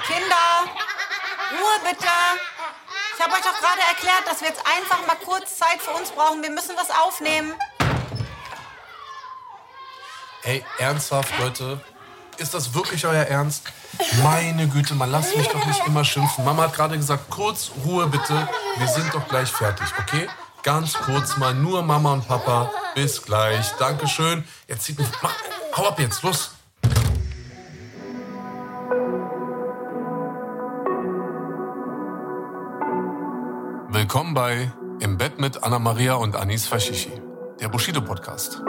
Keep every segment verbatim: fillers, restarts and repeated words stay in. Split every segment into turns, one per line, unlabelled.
Kinder, Ruhe bitte. Ich habe euch doch gerade erklärt, dass wir jetzt einfach mal kurz Zeit für uns brauchen. Wir müssen was aufnehmen.
Ey, ernsthaft, Leute? Ist das wirklich euer Ernst? Meine Güte, man lasst mich doch nicht immer schimpfen. Mama hat gerade gesagt, kurz Ruhe bitte. Wir sind doch gleich fertig, okay? Ganz kurz mal, nur Mama und Papa. Bis gleich. Dankeschön. Jetzt zieht mich... Mach, hau ab jetzt, los. Willkommen bei Im Bett mit Anna-Maria und Anis Fashishi, der Bushido-Podcast.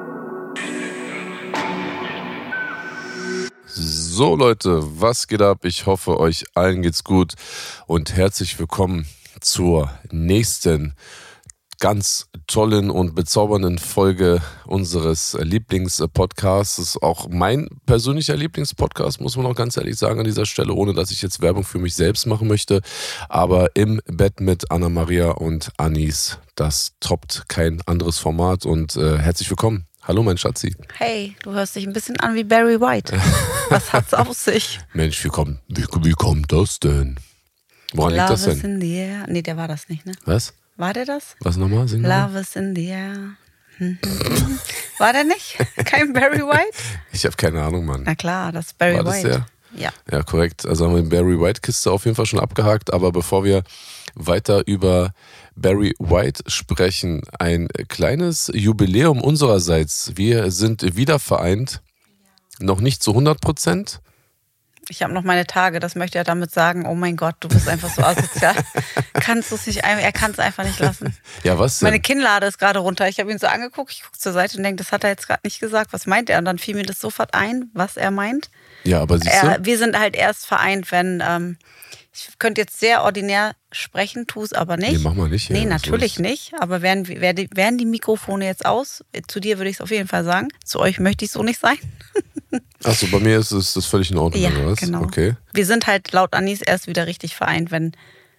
So Leute, was geht ab? Ich hoffe, euch allen geht's gut und herzlich willkommen zur nächsten ganz tollen und bezaubernden Folge unseres Lieblingspodcasts. Das ist auch mein persönlicher Lieblingspodcast, muss man auch ganz ehrlich sagen an dieser Stelle, ohne dass ich jetzt Werbung für mich selbst machen möchte. Aber Im Bett mit Anna-Maria und Anis, das toppt kein anderes Format und äh, herzlich willkommen. Hallo, mein Schatzi.
Hey, du hörst dich ein bisschen an wie Barry White. Was hat's auf sich?
Mensch, wie kommt, wie, wie kommt das denn? Woran liegt das denn?
Love is in the air. Nee, der war das nicht, ne?
Was?
War der das?
Was nochmal? Sing nochmal.
Love is in the air. War der nicht? Kein Barry White?
Ich habe keine Ahnung, Mann.
Na klar, das ist Barry
War das
White.
der?
Ja.
Ja, korrekt. Also haben wir die Barry White-Kiste auf jeden Fall schon abgehakt. Aber bevor wir weiter über Barry White sprechen, ein kleines Jubiläum unsererseits. Wir sind wieder vereint. Noch nicht zu hundert Prozent.
Ich habe noch meine Tage, das möchte er damit sagen, oh mein Gott, du bist einfach so asozial. Kannst du es nicht, er kann es einfach nicht lassen.
Ja, was denn?
Meine Kinnlade ist gerade runter. Ich habe ihn so angeguckt, ich gucke zur Seite und denke, das hat er jetzt gerade nicht gesagt. Was meint er? Und dann fiel mir das sofort ein, was er meint.
Ja, aber siehst du?
Er, wir sind halt erst vereint, wenn, ähm, ich könnte jetzt sehr ordinär sprechen, tu es aber nicht.
Nee, mach mal nicht.
Nee,
ja,
natürlich nicht. Aber wären, wären, wären die Mikrofone jetzt aus? Zu dir würde ich es auf jeden Fall sagen. Zu euch möchte ich so nicht sein.
Achso, bei mir ist es das völlig in Ordnung,
Ja,
oder was?
genau.
Okay.
Wir sind halt laut Anis erst wieder richtig vereint, wenn,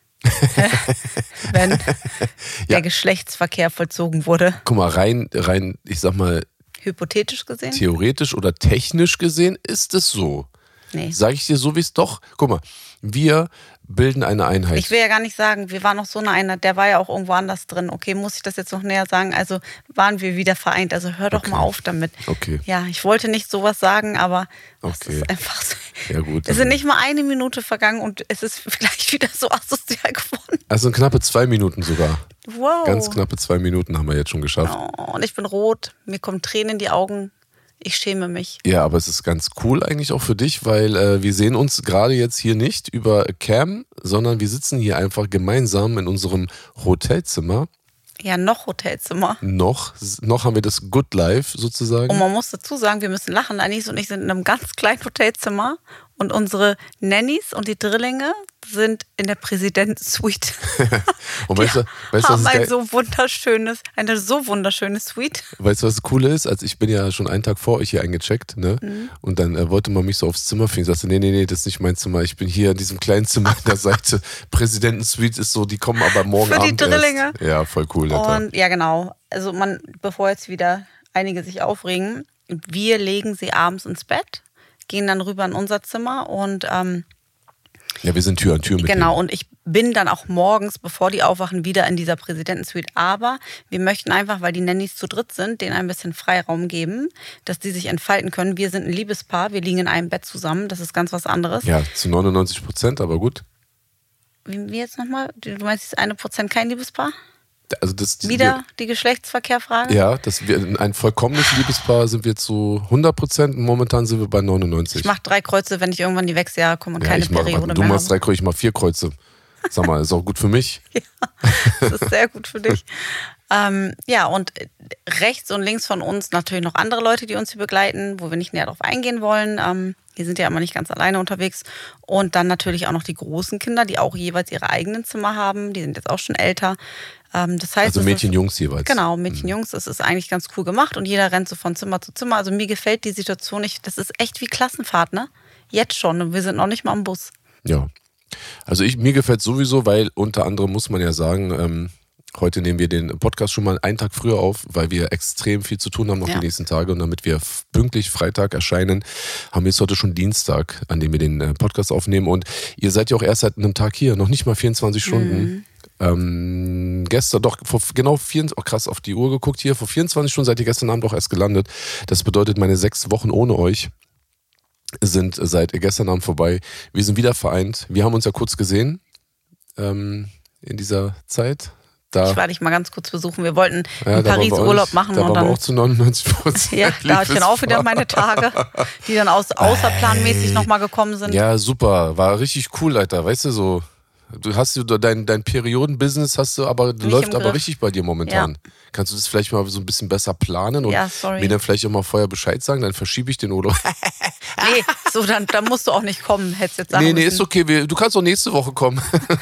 wenn
Ja.
der Geschlechtsverkehr vollzogen wurde.
Guck mal, rein, rein, ich sag mal,
Hypothetisch gesehen?
theoretisch oder technisch gesehen ist es so.
Nee.
Sag ich dir so, wie es doch. Guck mal, wir bilden eine Einheit.
Ich will ja gar nicht sagen, wir waren noch so eine Einheit, der war ja auch irgendwo anders drin. Okay, muss ich das jetzt noch näher sagen? Also waren wir wieder vereint. Also hör doch
Okay.
mal auf damit.
Okay.
Ja, ich wollte nicht sowas sagen, aber es
Okay.
ist einfach so.
Ja, gut.
Es sind nicht mal eine Minute vergangen und es ist vielleicht wieder so asozial geworden.
Also knappe zwei Minuten sogar.
Wow.
Ganz knappe zwei Minuten haben wir jetzt schon geschafft.
Oh, und ich bin rot, mir kommen Tränen in die Augen. Ich schäme mich.
Ja, aber es ist ganz cool eigentlich auch für dich, weil äh, wir sehen uns gerade jetzt hier nicht über Cam, sondern wir sitzen hier einfach gemeinsam in unserem Hotelzimmer.
Ja, noch Hotelzimmer.
Noch, noch haben wir das Good Life sozusagen.
Und man muss dazu sagen, wir müssen lachen. Anis und ich sind in einem ganz kleinen Hotelzimmer und unsere Nannies und die Drillinge sind in der Präsidentensuite.
Und weißt du, weißt, du, was
haben
ist
ein
geil?
so wunderschönes, eine so wunderschöne Suite.
Weißt du, was das Coole ist? Also ich bin ja schon einen Tag vor euch hier eingecheckt, ne?
Mhm.
Und dann äh, wollte man mich so aufs Zimmer finden. Ich sagte, nee, nee, nee, das ist nicht mein Zimmer. Ich bin hier in diesem kleinen Zimmer an der Seite. Präsidentensuite ist so, die kommen aber morgen
Für die
Abend
Drillinge.
erst. Ja, voll cool. Alter.
Und ja, genau. Also man, bevor jetzt wieder einige sich aufregen, wir legen sie abends ins Bett, gehen dann rüber in unser Zimmer und ähm,
Ja, wir sind Tür an Tür mit
genau,
denen.
und ich bin dann auch morgens, bevor die aufwachen, wieder in dieser Präsidentensuite. Aber wir möchten einfach, weil die Nannies zu dritt sind, denen ein bisschen Freiraum geben, dass die sich entfalten können. Wir sind ein Liebespaar, wir liegen in einem Bett zusammen, das ist ganz was anderes.
Ja, zu neunundneunzig Prozent, aber gut.
Wie, wie jetzt nochmal? Du meinst, das eine Prozent kein Liebespaar?
Also das,
Wieder die Geschlechtsverkehrfrage?
Ja, das wir, ein vollkommenes Liebespaar sind wir zu hundert Prozent. Momentan sind wir bei neunundneunzig.
Ich mach drei Kreuze, wenn ich irgendwann die Wechseljahre komme und
ja,
keine
ich mach,
Periode
Du
mehr
machst
habe.
drei Kreuze, ich mach vier Kreuze. Sag mal, ist auch gut für mich.
Ja, das ist sehr gut für dich. ähm, ja, und rechts und links von uns natürlich noch andere Leute, die uns hier begleiten, wo wir nicht näher drauf eingehen wollen. Ähm, wir sind ja immer nicht ganz alleine unterwegs. Und dann natürlich auch noch die großen Kinder, die auch jeweils ihre eigenen Zimmer haben. Die sind jetzt auch schon älter. Ähm, das heißt,
Also
es
Mädchen,
ist,
Jungs jeweils.
Genau, Mädchen, Jungs. Es ist eigentlich ganz cool gemacht und jeder rennt so von Zimmer zu Zimmer. Also mir gefällt die Situation nicht. Das ist echt wie Klassenfahrt, ne? Jetzt schon. Und wir sind noch nicht mal am Bus.
Ja. Also ich, mir gefällt sowieso, weil unter anderem muss man ja sagen, ähm, Heute nehmen wir den Podcast schon mal einen Tag früher auf, weil wir extrem viel zu tun haben noch ja. die nächsten Tage. Und damit wir pünktlich Freitag erscheinen, haben wir jetzt heute schon Dienstag, an dem wir den Podcast aufnehmen. Und ihr seid ja auch erst seit einem Tag hier, noch nicht mal vierundzwanzig Stunden. Mhm. Ähm, gestern, doch, vor genau vier, oh krass, auf die Uhr geguckt hier, vor vierundzwanzig Stunden seid ihr gestern Abend auch erst gelandet. Das bedeutet, meine sechs Wochen ohne euch sind seit gestern Abend vorbei. Wir sind wieder vereint. Wir haben uns ja kurz gesehen ähm, in dieser Zeit. Da,
ich war dich mal ganz kurz besuchen. Wir wollten
ja,
in Paris Urlaub nicht, machen.
Da
und
waren
dann,
wir auch zu neunundneunzig Prozent.
Ja, da hatte ich dann auch wieder meine Tage, die dann aus, außerplanmäßig nochmal gekommen sind.
Ja, super. War richtig cool, Alter. Weißt du, so, du hast du dein, dein Periodenbusiness hast du, aber
Nicht
läuft aber richtig bei dir momentan.
Ja.
Kannst du das vielleicht mal so ein bisschen besser planen und
ja, sorry.
mir dann vielleicht auch mal vorher Bescheid sagen? Dann verschiebe ich den Urlaub.
Nee, so, dann, dann musst du auch nicht kommen, hättest jetzt sagen
Nee, nee,
müssen.
ist okay. Wir, du kannst auch nächste Woche kommen.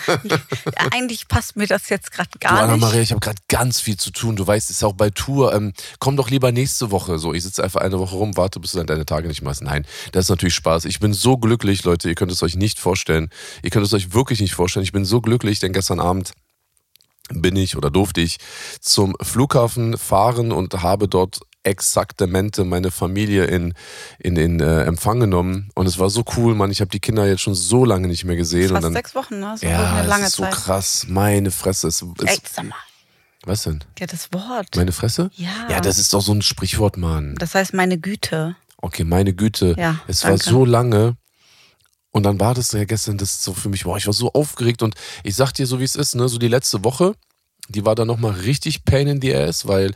Eigentlich passt mir das jetzt gerade gar
du, Anna
nicht.
Maria, ich habe gerade ganz viel zu tun. Du weißt, es ist auch bei Tour. Ähm, komm doch lieber nächste Woche. So, ich sitze einfach eine Woche rum, warte, bis du dann deine Tage nicht machst. Nein, das ist natürlich Spaß. Ich bin so glücklich, Leute. Ihr könnt es euch nicht vorstellen. Ihr könnt es euch wirklich nicht vorstellen. Ich bin so glücklich, denn gestern Abend bin ich oder durfte ich zum Flughafen fahren und habe dort exaktamente meine Familie in, in, in äh, Empfang genommen. Und es war so cool, Mann. Ich habe die Kinder jetzt schon so lange nicht mehr gesehen.
Fast
und dann,
sechs Wochen, ne? So
ja,
eine lange
es ist so
Zeit.
krass. Meine Fresse. Es, es,
Ey, sag mal.
Was denn?
Ja, das Wort.
Meine Fresse?
Ja.
Ja, das ist doch so ein Sprichwort, Mann.
Das heißt meine Güte.
Okay, meine Güte.
Ja,
es
danke.
war so lange. Und dann war das ja gestern, das ist so für mich, boah, ich war so aufgeregt. Und ich sag dir so, wie es ist, ne, so die letzte Woche, die war dann nochmal richtig pain in the ass, weil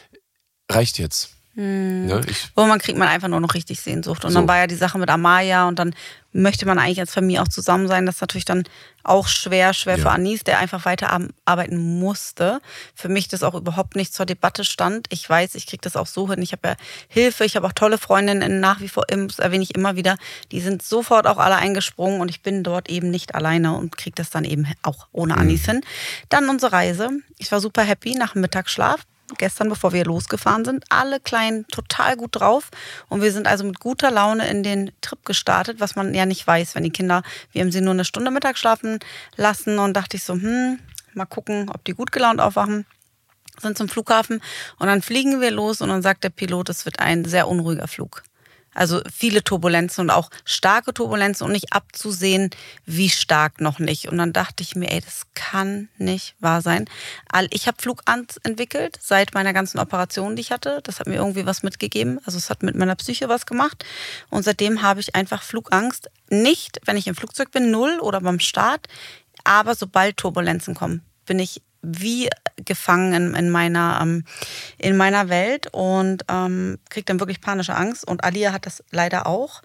reicht jetzt.
Hm.
Ja, ich,
Irgendwann kriegt man einfach nur noch richtig Sehnsucht. Und
So.
dann war ja die Sache mit Amaya und dann möchte man eigentlich als Familie auch zusammen sein. Das ist natürlich dann auch schwer, schwer
Ja.
für Anis, der einfach weiter arbeiten musste. Für mich das auch überhaupt nicht zur Debatte stand. Ich weiß, ich kriege das auch so hin. Ich habe ja Hilfe, ich habe auch tolle Freundinnen nach wie vor, das erwähne ich immer wieder, die sind sofort auch alle eingesprungen und ich bin dort eben nicht alleine und kriege das dann eben auch ohne Anis hin. Dann unsere Reise. Ich war super happy nach dem Mittagsschlaf. Gestern, bevor wir losgefahren sind, alle Kleinen total gut drauf und wir sind also mit guter Laune in den Trip gestartet, was man ja nicht weiß, wenn die Kinder, wir haben sie nur eine Stunde Mittag schlafen lassen und dachte ich so, hm, mal gucken, ob die gut gelaunt aufwachen, sind zum Flughafen und dann fliegen wir los und dann sagt der Pilot, es wird ein sehr unruhiger Flug. Also viele Turbulenzen und auch starke Turbulenzen und nicht abzusehen, wie stark noch nicht. Und dann dachte ich mir, ey, das kann nicht wahr sein. Ich habe Flugangst entwickelt seit meiner ganzen Operation, die ich hatte. Das hat mir irgendwie was mitgegeben. Also es hat mit meiner Psyche was gemacht. Und seitdem habe ich einfach Flugangst. Nicht, wenn ich im Flugzeug bin, null oder beim Start. Aber sobald Turbulenzen kommen, bin ich wie gefangen in, in, meiner, ähm, in meiner Welt und ähm, kriege dann wirklich panische Angst. Und Alia hat das leider auch.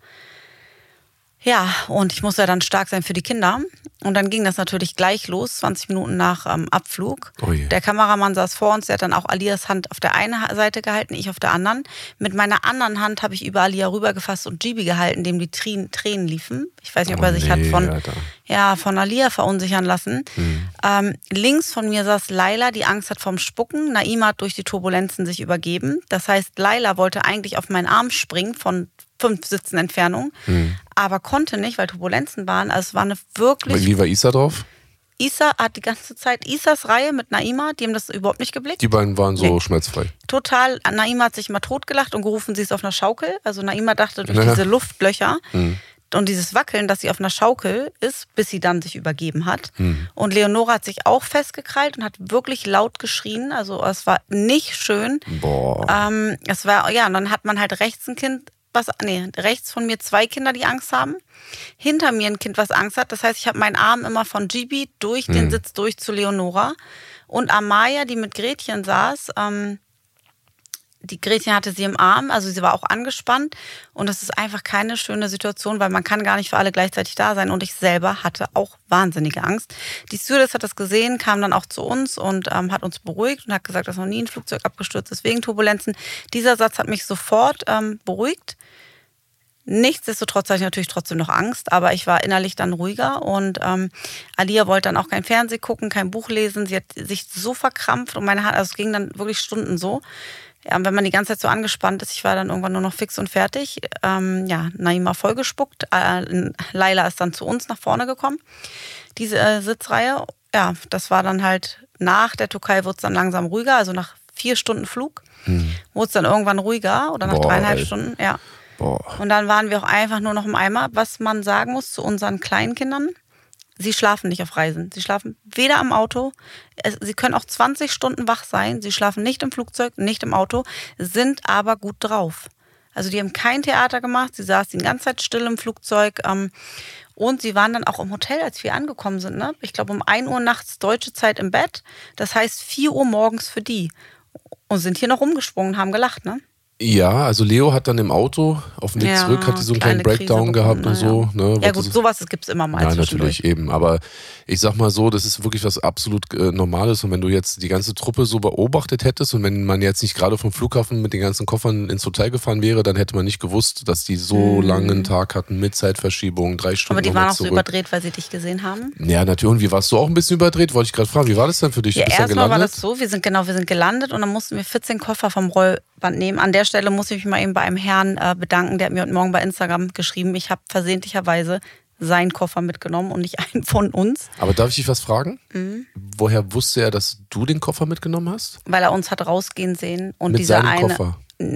Ja, und ich muss ja dann stark sein für die Kinder. Und dann ging das natürlich gleich los, zwanzig Minuten nach ähm, Abflug.
Oh je.
Der Kameramann saß vor uns, der hat dann auch Alias Hand auf der einen Seite gehalten, ich auf der anderen. Mit meiner anderen Hand habe ich über Alia rübergefasst und Gibi gehalten, dem die Tränen, Tränen liefen. Ich weiß nicht, ob
Oh
er sich
nee,
hat von,
Alter.
ja, von Alia verunsichern lassen.
Hm.
Ähm, links von mir saß Laila, die Angst hat vom Spucken. Naima hat durch die Turbulenzen sich übergeben. Das heißt, Laila wollte eigentlich auf meinen Arm springen von fünf Sitzen Entfernung,
Hm.
aber konnte nicht, weil Turbulenzen waren. Also es war eine wirklich...
Wie war Isa drauf?
Isa hat die ganze Zeit, Isas Reihe mit Naima, die haben das überhaupt nicht geblickt.
Die beiden waren so
Nee.
schmerzfrei.
Total, Naima hat sich immer totgelacht und gerufen, sie ist auf einer Schaukel. Also Naima dachte durch
Ja.
diese Luftlöcher
Hm.
und dieses Wackeln, dass sie auf einer Schaukel ist, bis sie dann sich übergeben hat.
Hm.
Und Leonora hat sich auch festgekrallt und hat wirklich laut geschrien. Also es war nicht schön.
Boah.
Ähm, es war, ja, und dann hat man halt rechts ein Kind, was, nee, rechts von mir zwei Kinder, die Angst haben. Hinter mir ein Kind, was Angst hat. Das heißt, ich habe meinen Arm immer von Gibi durch den
Mhm.
Sitz durch zu Leonora. Und Amaya, die mit Gretchen saß, ähm, die Gretchen hatte sie im Arm, also sie war auch angespannt. Und das ist einfach keine schöne Situation, weil man kann gar nicht für alle gleichzeitig da sein. Und ich selber hatte auch wahnsinnige Angst. Die Stewardess hat das gesehen, kam dann auch zu uns und ähm, hat uns beruhigt und hat gesagt, dass noch nie ein Flugzeug abgestürzt ist wegen Turbulenzen. Dieser Satz hat mich sofort ähm, beruhigt. Nichtsdestotrotz hatte ich natürlich trotzdem noch Angst, aber ich war innerlich dann ruhiger und ähm, Alia wollte dann auch kein Fernsehen gucken, kein Buch lesen. Sie hat sich so verkrampft und meine Hand, also es ging dann wirklich Stunden so. Ja, und wenn man die ganze Zeit so angespannt ist, ich war dann irgendwann nur noch fix und fertig. Ähm, ja, Naima vollgespuckt. Äh, Laila ist dann zu uns nach vorne gekommen, diese äh, Sitzreihe. ja, das war dann halt, nach der Türkei wurde es dann langsam ruhiger, also nach vier Stunden Flug hm. wurde es dann irgendwann ruhiger oder nach Boah, dreieinhalb ey. Stunden, ja. Boah. Und dann waren wir auch einfach nur noch im Eimer, was man sagen muss zu unseren kleinen Kindern. Sie schlafen nicht auf Reisen. Sie schlafen weder am Auto, sie können auch zwanzig Stunden wach sein, sie schlafen nicht im Flugzeug, nicht im Auto, sind aber gut drauf. Also die haben kein Theater gemacht, sie saßen die ganze Zeit still im Flugzeug ähm, und sie waren dann auch im Hotel, als wir angekommen sind. Ne? Ich glaube um ein Uhr nachts deutsche Zeit im Bett, das heißt vier Uhr morgens für die. Und sind hier noch rumgesprungen, haben gelacht, ne?
Ja, also Leo hat dann im Auto auf dem Weg ja, zurück, hat die so einen kleinen Breakdown gehabt und so.
Ja,
ne,
ja gut, sowas gibt es immer mal.
Ja, natürlich, eben. Aber ich sag mal so, das ist wirklich was absolut äh, Normales. Und wenn du jetzt die ganze Truppe so beobachtet hättest und wenn man jetzt nicht gerade vom Flughafen mit den ganzen Koffern ins Hotel gefahren wäre, dann hätte man nicht gewusst, dass die so hm. langen Tag hatten mit Zeitverschiebung, drei Stunden.
Aber die waren auch so überdreht, weil sie dich gesehen haben?
Ja, natürlich. Und wie warst du auch ein bisschen überdreht? Wollte ich gerade fragen. Wie war das denn für dich?
Ja, erstmal war das
so,
wir sind genau, wir sind gelandet und dann mussten wir vierzehn Koffer vom Rollband nehmen. An der Stelle muss ich mich mal eben bei einem Herrn äh, bedanken, der hat mir heute Morgen bei Instagram geschrieben, ich habe versehentlicherweise seinen Koffer mitgenommen und nicht einen von uns.
Aber darf ich dich was fragen?
Mhm.
Woher wusste er, dass du den Koffer mitgenommen hast?
Weil er uns hat rausgehen sehen und
Mit
dieser
seinem
eine,
Koffer?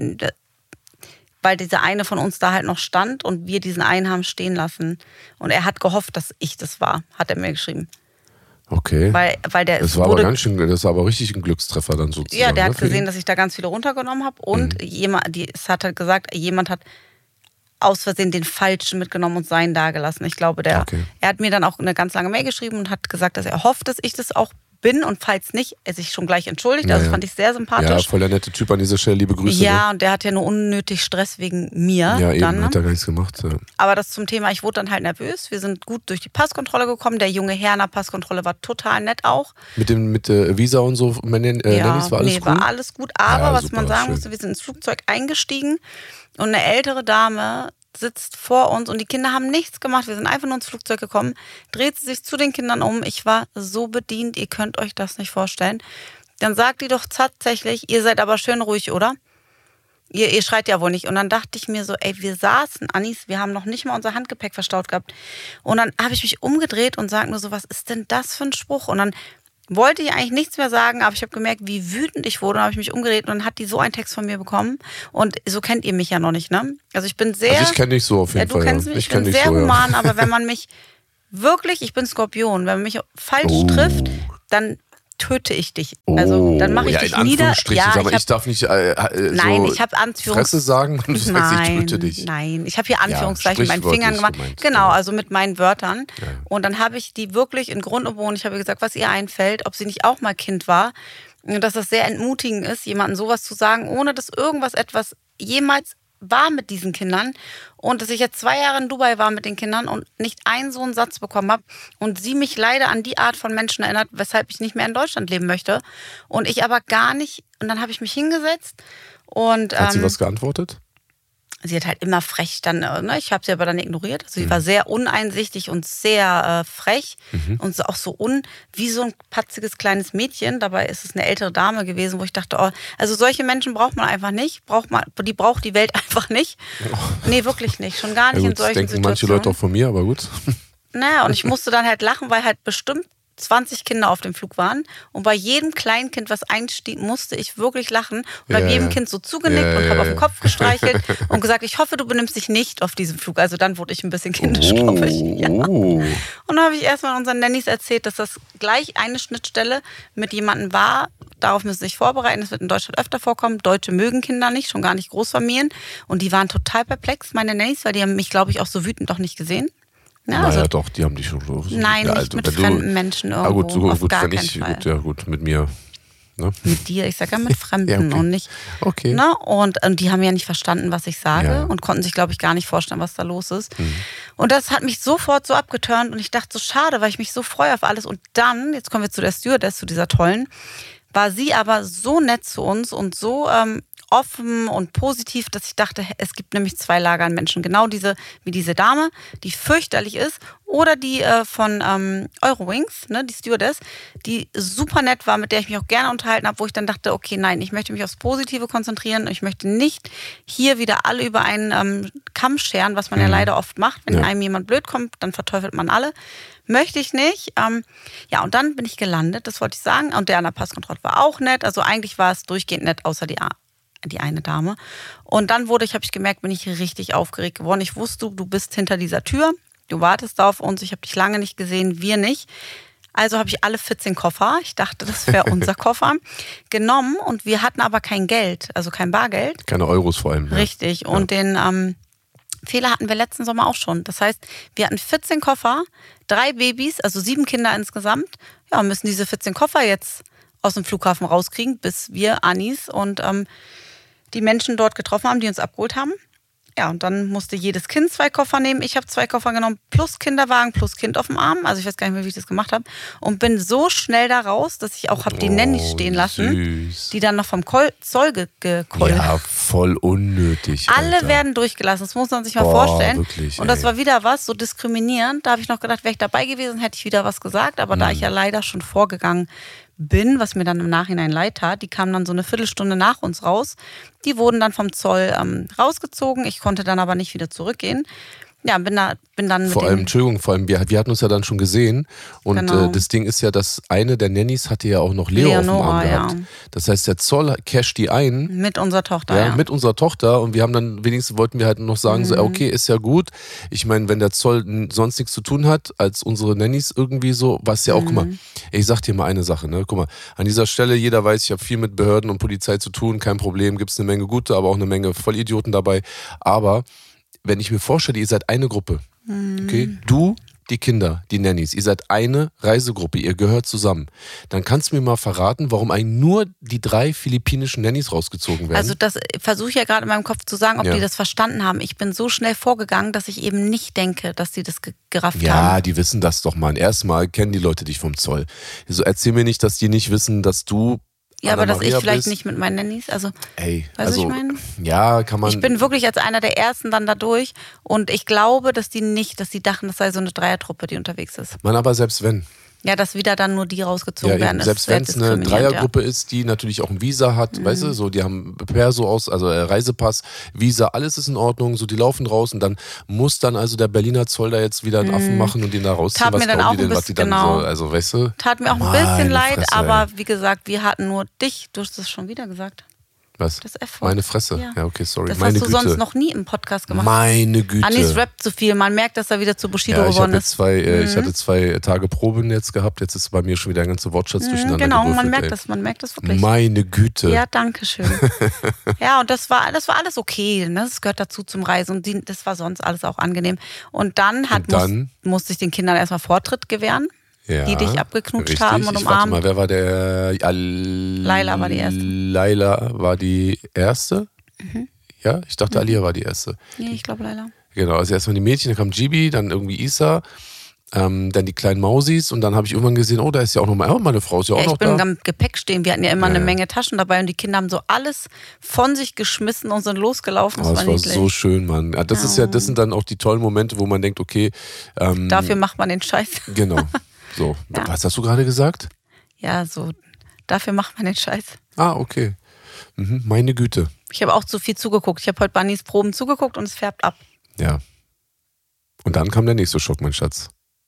Weil dieser eine von uns da halt noch stand und wir diesen einen haben stehen lassen. Und er hat gehofft, dass ich das war, hat er mir geschrieben.
Okay.
Weil, weil der
das war aber ganz schön, das war aber richtig ein Glückstreffer dann sozusagen.
Ja, der
ne,
hat gesehen, dass ich da ganz viele runtergenommen habe und mhm. jemand, die, es hat halt gesagt, jemand hat aus Versehen den falschen mitgenommen und seinen da gelassen. Ich glaube, der,
okay.
er hat mir dann auch eine ganz lange Mail geschrieben und hat gesagt, dass er hofft, dass ich das auch bin und falls nicht, er sich schon gleich entschuldigt.
Ja,
also
ja.
fand ich sehr sympathisch.
Ja, voll der nette Typ an dieser Stelle, liebe Grüße.
Ja,
ne?
und der hat ja nur unnötig Stress wegen mir.
Ja, eben,
dann, ne?
hat er gar nichts gemacht. Ja.
Aber das zum Thema, ich wurde dann halt nervös. Wir sind gut durch die Passkontrolle gekommen. Der junge Herr in der Passkontrolle war total nett auch.
Mit dem mit äh, Visa und so, äh,
ja,
Nannies, war alles
nee,
cool?
war alles gut. Aber
ja,
was
super,
man sagen
schön.
musste, wir sind ins Flugzeug eingestiegen und eine ältere Dame sitzt vor uns und die Kinder haben nichts gemacht. Wir sind einfach nur ins Flugzeug gekommen, dreht sie sich zu den Kindern um. Ich war so bedient, ihr könnt euch das nicht vorstellen. Dann sagt die doch tatsächlich, ihr seid aber schön ruhig, oder? Ihr, ihr schreit ja wohl nicht. Und dann dachte ich mir so, ey, wir saßen, Anis, wir haben noch nicht mal unser Handgepäck verstaut gehabt. Und dann habe ich mich umgedreht und sage nur so, was ist denn das für ein Spruch? Und dann wollte ich eigentlich nichts mehr sagen, aber ich habe gemerkt, wie wütend ich wurde. Und habe ich mich umgedreht und dann hat die so einen Text von mir bekommen. Und so kennt ihr mich ja noch nicht, ne? Also ich bin sehr...
Also ich kenne dich so auf jeden
ja, du
Fall.
Kennst
ja.
mich,
Ich,
ich bin
dich
sehr
so,
human,
ja.
aber wenn man mich wirklich, ich bin Skorpion, wenn man mich falsch
oh.
trifft, dann töte ich dich. Also dann mache ich
ja,
dich
in
nieder.
Ja, aber ich, ich darf nicht äh, äh, so
nein, ich habe Anführungs
Fresse sagen und du sagst,
nein,
ich töte dich.
Nein, ich habe hier Anführungszeichen
ja,
mit meinen Fingern gemacht.
Gemeint,
genau,
ja.
also mit meinen Wörtern.
Ja.
Und dann habe ich die wirklich in Grund und Boden, ich habe gesagt, was ihr einfällt, ob sie nicht auch mal Kind war. Und dass das sehr entmutigend ist, jemandem sowas zu sagen, ohne dass irgendwas etwas jemals war mit diesen Kindern und dass ich jetzt zwei Jahre in Dubai war mit den Kindern und nicht einen so einen Satz bekommen habe und sie mich leider an die Art von Menschen erinnert, weshalb ich nicht mehr in Deutschland leben möchte und ich aber gar nicht, und dann habe ich mich hingesetzt und...
Hat sie
ähm,
was geantwortet?
Sie hat halt immer frech dann, ne? Ich habe sie aber dann ignoriert. Also sie mhm. war sehr uneinsichtig und sehr äh, frech mhm. und so, auch so un, wie so ein patziges kleines Mädchen. Dabei ist es eine ältere Dame gewesen, wo ich dachte, oh, also solche Menschen braucht man einfach nicht. Braucht man, die braucht die Welt einfach nicht. Oh. Nee, wirklich nicht. Schon gar nicht
ja, gut,
in solchen
das denken
Situationen.
manche Leute auch von mir, aber gut.
Naja, und ich musste dann halt lachen, weil halt bestimmt zwanzig Kinder auf dem Flug waren und bei jedem kleinen Kind, was einstieg, musste ich wirklich lachen und habe
ja,
jedem
ja.
Kind so zugenickt
ja,
und habe
ja,
auf den Kopf gestreichelt und gesagt, ich hoffe, du benimmst dich nicht auf diesem Flug. Also dann wurde ich ein bisschen kindisch,
oh,
glaube ich. Ja.
Oh.
Und dann habe ich erstmal unseren Nannies erzählt, dass das gleich eine Schnittstelle mit jemandem war. Darauf müssen sie sich vorbereiten. Das wird in Deutschland öfter vorkommen. Deutsche mögen Kinder nicht, schon gar nicht Großfamilien. Und die waren total perplex, meine Nannies, weil die haben mich, glaube ich, auch so wütend noch nicht gesehen. Ja,
naja,
also,
doch, die haben dich schon so.
Nein,
ja,
nicht
also,
mit
wenn
fremden
du,
Menschen irgendwo,
ah, gut, so,
auf
gut,
gar
wenn
keinen
ich,
Fall.
gut, ja gut, mit mir. Ne?
Mit dir, ich sage ja mit Fremden
ja, okay.
und nicht.
Okay.
Ne? Und, und die haben ja nicht verstanden, was ich sage
ja.
und konnten sich, glaube ich, gar nicht vorstellen, was da los ist.
Mhm.
Und das hat mich sofort so abgeturnt und ich dachte so, schade, weil ich mich so freue auf alles. Und dann, jetzt kommen wir zu der Stewardess, zu dieser tollen, war sie aber so nett zu uns und so ähm, offen und positiv, dass ich dachte, es gibt nämlich zwei Lager an Menschen. Genau diese, wie diese Dame, die fürchterlich ist, oder die äh, von ähm, Eurowings, ne, die Stewardess, die super nett war, mit der ich mich auch gerne unterhalten habe, wo ich dann dachte, okay, nein, ich möchte mich aufs Positive konzentrieren. Ich möchte nicht hier wieder alle über einen ähm, Kamm scheren, was man mhm. ja leider oft macht. Wenn ja. einem jemand blöd kommt, dann verteufelt man alle. Möchte ich nicht. Ähm, ja, und dann bin ich gelandet, das wollte ich sagen. Und der an der Passkontrolle war auch nett. Also eigentlich war es durchgehend nett, außer die, die eine Dame. Und dann wurde ich, habe ich gemerkt, bin ich richtig aufgeregt geworden. Ich wusste, du bist hinter dieser Tür. Du wartest da auf uns. Ich habe dich lange nicht gesehen, wir nicht. Also habe ich alle vierzehn Koffer, ich dachte, das wäre unser Koffer, genommen. Und wir hatten aber kein Geld, also kein Bargeld.
Keine Euros vor allem. Ja.
Richtig. Und ja. den... Ähm, Fehler hatten wir letzten Sommer auch schon. Das heißt, wir hatten vierzehn Koffer, drei Babys, also sieben Kinder insgesamt. Ja, müssen diese vierzehn Koffer jetzt aus dem Flughafen rauskriegen, bis wir, Anis und ähm, die Menschen dort getroffen haben, die uns abgeholt haben. Ja, und dann musste jedes Kind zwei Koffer nehmen. Ich habe zwei Koffer genommen, plus Kinderwagen, plus Kind auf dem Arm. Also ich weiß gar nicht mehr, wie ich das gemacht habe. Und bin so schnell da raus, dass ich auch habe die oh, Nannies stehen lassen, süß. Die dann noch vom Zoll gekollt.
Ja, voll unnötig.
Alle
Alter.
werden durchgelassen, das muss man sich mal
Boah,
vorstellen.
Wirklich,
und das
ey.
war wieder was, so diskriminierend. Da habe ich noch gedacht, wäre ich dabei gewesen, hätte ich wieder was gesagt. Aber hm. da ich ja leider schon vorgegangen bin, was mir dann im Nachhinein leid tat, die kamen dann so eine Viertelstunde nach uns raus. Die wurden dann vom Zoll ähm, rausgezogen. Ich konnte dann aber nicht wieder zurückgehen. Ja, bin, da, bin dann mit
Vor allem, Entschuldigung, vor allem, wir, wir hatten uns ja dann schon gesehen. Und genau. äh, das Ding ist ja, dass eine der Nannies hatte ja auch noch Leo Leonora, auf dem Arm gehabt. Ja. Das heißt, der Zoll casht die ein.
Mit unserer Tochter,
ja.
ja.
Mit unserer Tochter. Und wir haben dann, wenigstens wollten wir halt noch sagen, mhm. so, okay, ist ja gut. Ich meine, wenn der Zoll sonst nichts zu tun hat, als unsere Nannies irgendwie so, was ja auch, mhm. guck mal, ich sag dir mal eine Sache, ne, guck mal, an dieser Stelle, jeder weiß, ich habe viel mit Behörden und Polizei zu tun, kein Problem, gibt's eine Menge gute, aber auch eine Menge Vollidioten dabei. Aber wenn ich mir vorstelle, ihr seid eine Gruppe, okay, du, die Kinder, die Nannies, ihr seid eine Reisegruppe, ihr gehört zusammen. Dann kannst du mir mal verraten, warum eigentlich nur die drei philippinischen Nannies rausgezogen werden.
Also das versuche ich ja gerade in meinem Kopf zu sagen, ob ja. die das verstanden haben. Ich bin so schnell vorgegangen, dass ich eben nicht denke, dass die das gerafft
ja,
haben.
Ja, die wissen das doch mal. Erstmal kennen die Leute dich vom Zoll. Also erzähl mir nicht, dass die nicht wissen, dass du
Ja, aber dass ich vielleicht
bist.
nicht mit meinen Nannies, also,
Ey,
weißt
also,
du, ich meine?
Ja, kann man.
Ich bin wirklich als einer der Ersten dann da durch und ich glaube, dass die nicht, dass die dachten, das sei so eine Dreiertruppe, die unterwegs ist.
Man, aber selbst wenn.
Ja, dass wieder dann nur die rausgezogen
ja,
werden.
Eben, selbst wenn es eine Dreiergruppe ja. ist, die natürlich auch ein Visa hat, mhm. weißt du, so, die haben Perso aus, also äh, Reisepass, Visa, alles ist in Ordnung, so, die laufen raus und dann muss dann also der Berliner Zoll da jetzt wieder einen mhm. Affen machen und den da rausziehen.
Tat
was
mir dann auch
die denn,
ein
was die
bisschen,
dann
genau.
so, also, weißt du?
Tat mir auch ein
Meine
bisschen leid,
Fresse,
aber
ey.
wie gesagt, wir hatten nur dich, du hast es schon wieder gesagt.
Was?
Das F-Wort.
Meine Fresse. Ja, ja okay, sorry.
Das
Meine
hast du
Güte.
sonst noch nie im Podcast gemacht.
Meine Güte.
Anis rappt zu viel. Man merkt, dass er wieder zu Bushido
ja, ich
geworden
ist.
ist.
Zwei, äh,
mhm.
Ich hatte zwei Tage Proben jetzt gehabt. Jetzt ist bei mir schon wieder ein ganzer Wortschatz mhm, durcheinander
Genau,
gewürfelt,
man merkt
ey.
das. Man merkt das wirklich.
Meine Güte.
Ja, danke schön. Ja, und das war, das war alles okay. Ne? Das gehört dazu zum Reisen. Und die, das war sonst alles auch angenehm. Und dann, hat,
und dann
muss, musste ich den Kindern erstmal Vortritt gewähren. Ja, die dich abgeknutscht
richtig.
haben und
ich
umarmt.
Warte mal, wer war der? Ja,
Laila war die erste.
Laila war die erste? Mhm. Ja, ich dachte, mhm. Alia war die erste.
Nee, ich glaube Laila.
Genau, also erstmal die Mädchen, dann kam Gibi, dann irgendwie Isa, ähm, dann die kleinen Mausis und dann habe ich irgendwann gesehen, oh, da ist ja auch noch mal, oh, meine Frau ist ja auch
ja,
noch da.
Ich bin am Gepäck stehen, wir hatten ja immer
ja,
eine
ja.
Menge Taschen dabei und die Kinder haben so alles von sich geschmissen und sind losgelaufen. Das,
oh, das
war,
war so schön, Mann. Das ja. ist ja, das sind dann auch die tollen Momente, wo man denkt, okay. Ähm,
dafür macht man den Scheiß.
Genau. So, ja. Was hast du gerade gesagt?
Ja, so, dafür macht man den Scheiß.
Ah, okay. Mhm, meine Güte.
Ich habe auch zu viel zugeguckt. Ich habe heute Bannys Proben zugeguckt und es färbt ab.
Ja. Und dann kam der nächste Schock, mein Schatz.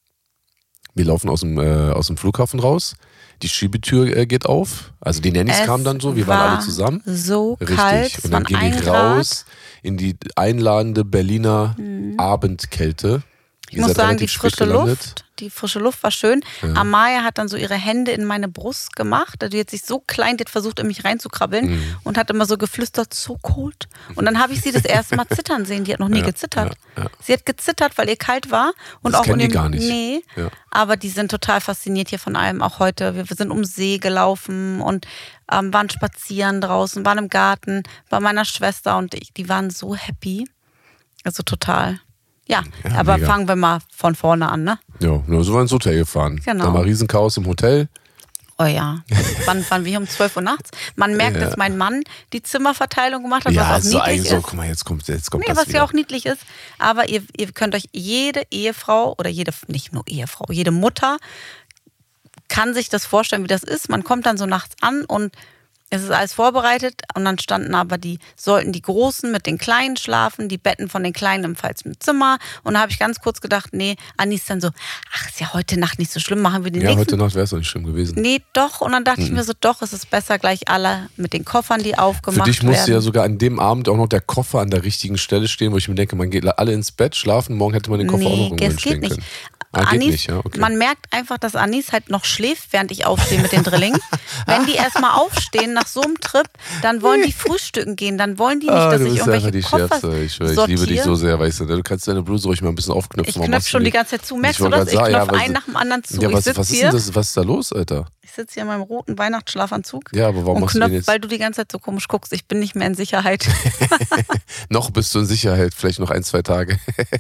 Wir laufen aus dem, äh, aus dem Flughafen raus. Die Schiebetür äh, geht auf. Also die Nannies kamen dann so, wir waren alle zusammen.
So
Richtig.
kalt.
Und dann gehen wir raus in die einladende Berliner mhm. Abendkälte.
Ich muss sagen, die frische Luft, die frische Luft war schön. Ja. Amaya hat dann so ihre Hände in meine Brust gemacht. Die hat sich so klein, die hat versucht, in mich reinzukrabbeln mhm. und hat immer so geflüstert, so cold. Und dann habe ich sie das erste Mal zittern sehen. Die hat noch nie ja, gezittert. Ja, ja. Sie hat gezittert, weil ihr kalt war. Und
das
auch
kennen
in dem,
die gar nicht.
Nee,
ja.
aber die sind total fasziniert hier von allem. Auch heute, wir sind um See gelaufen und ähm, waren spazieren draußen, waren im Garten bei meiner Schwester und ich, die waren so happy. Also total. Ja, ja, aber mega. Fangen wir mal von vorne an, ne?
Ja, so waren wir ins Hotel gefahren.
Genau.
Da war Riesenchaos im Hotel.
Oh ja, wann waren wir um zwölf Uhr nachts? Man merkt,
Ja.
dass mein Mann die Zimmerverteilung gemacht hat,
Ja,
was auch
so
niedlich
eigentlich so,
ist.
guck mal, jetzt kommt, jetzt kommt
Nee,
das
was
wieder.
ja auch niedlich ist. Aber ihr, ihr könnt euch jede Ehefrau oder jede, nicht nur Ehefrau, jede Mutter kann sich das vorstellen, wie das ist. Man kommt dann so nachts an und es ist alles vorbereitet und dann standen aber die, sollten die Großen mit den Kleinen schlafen, die Betten von den Kleinen im Falls im Zimmer. Und da habe ich ganz kurz gedacht, nee, Anni ist dann so, ach, ist ja heute Nacht nicht so schlimm, machen wir die
Ja,
nächsten.
heute Nacht wäre es doch nicht schlimm gewesen.
Nee, doch. Und dann dachte
Mhm.
ich mir so, doch, es ist besser gleich alle mit den Koffern, die aufgemacht
Für dich
werden.
musste ja sogar an dem Abend auch noch der Koffer an der richtigen Stelle stehen, wo ich mir denke, man geht alle ins Bett, schlafen, morgen hätte man den Koffer auch noch
Nee,
irgendwo
es geht
hinstellen
nicht.
können. Ah, geht
Anis,
nicht, ja, okay.
Man merkt einfach, dass Anis halt noch schläft, während ich aufstehe mit den Drillingen. Wenn die erstmal aufstehen nach so einem Trip, dann wollen die frühstücken gehen. Dann wollen die nicht,
Ah,
dass
du
ich
bist einfach
irgendwelche
die
Koffer
Schärfste. Ich, schwör, ich
sortiere.
liebe dich so sehr, weißt du. Du kannst deine Bluse ruhig mal ein bisschen aufknöpfen.
Ich
Warum
knöpfe
machst
schon
du
die ganze Zeit zu. Merkst
Ich
du
wollte
das? Ich
gerade sagen,
knöpfe
ja, was-
einen nach dem anderen zu.
Ja,
ich
was,
sitze
was ist
hier,
denn das? Was ist da los, Alter?
ich sitze hier in meinem roten Weihnachtsschlafanzug
Ja, aber warum
und
machst du den
knöpfe,
jetzt?
weil du die ganze Zeit so komisch guckst. Ich bin nicht mehr in Sicherheit.
Noch bist du in Sicherheit, vielleicht noch ein, zwei Tage.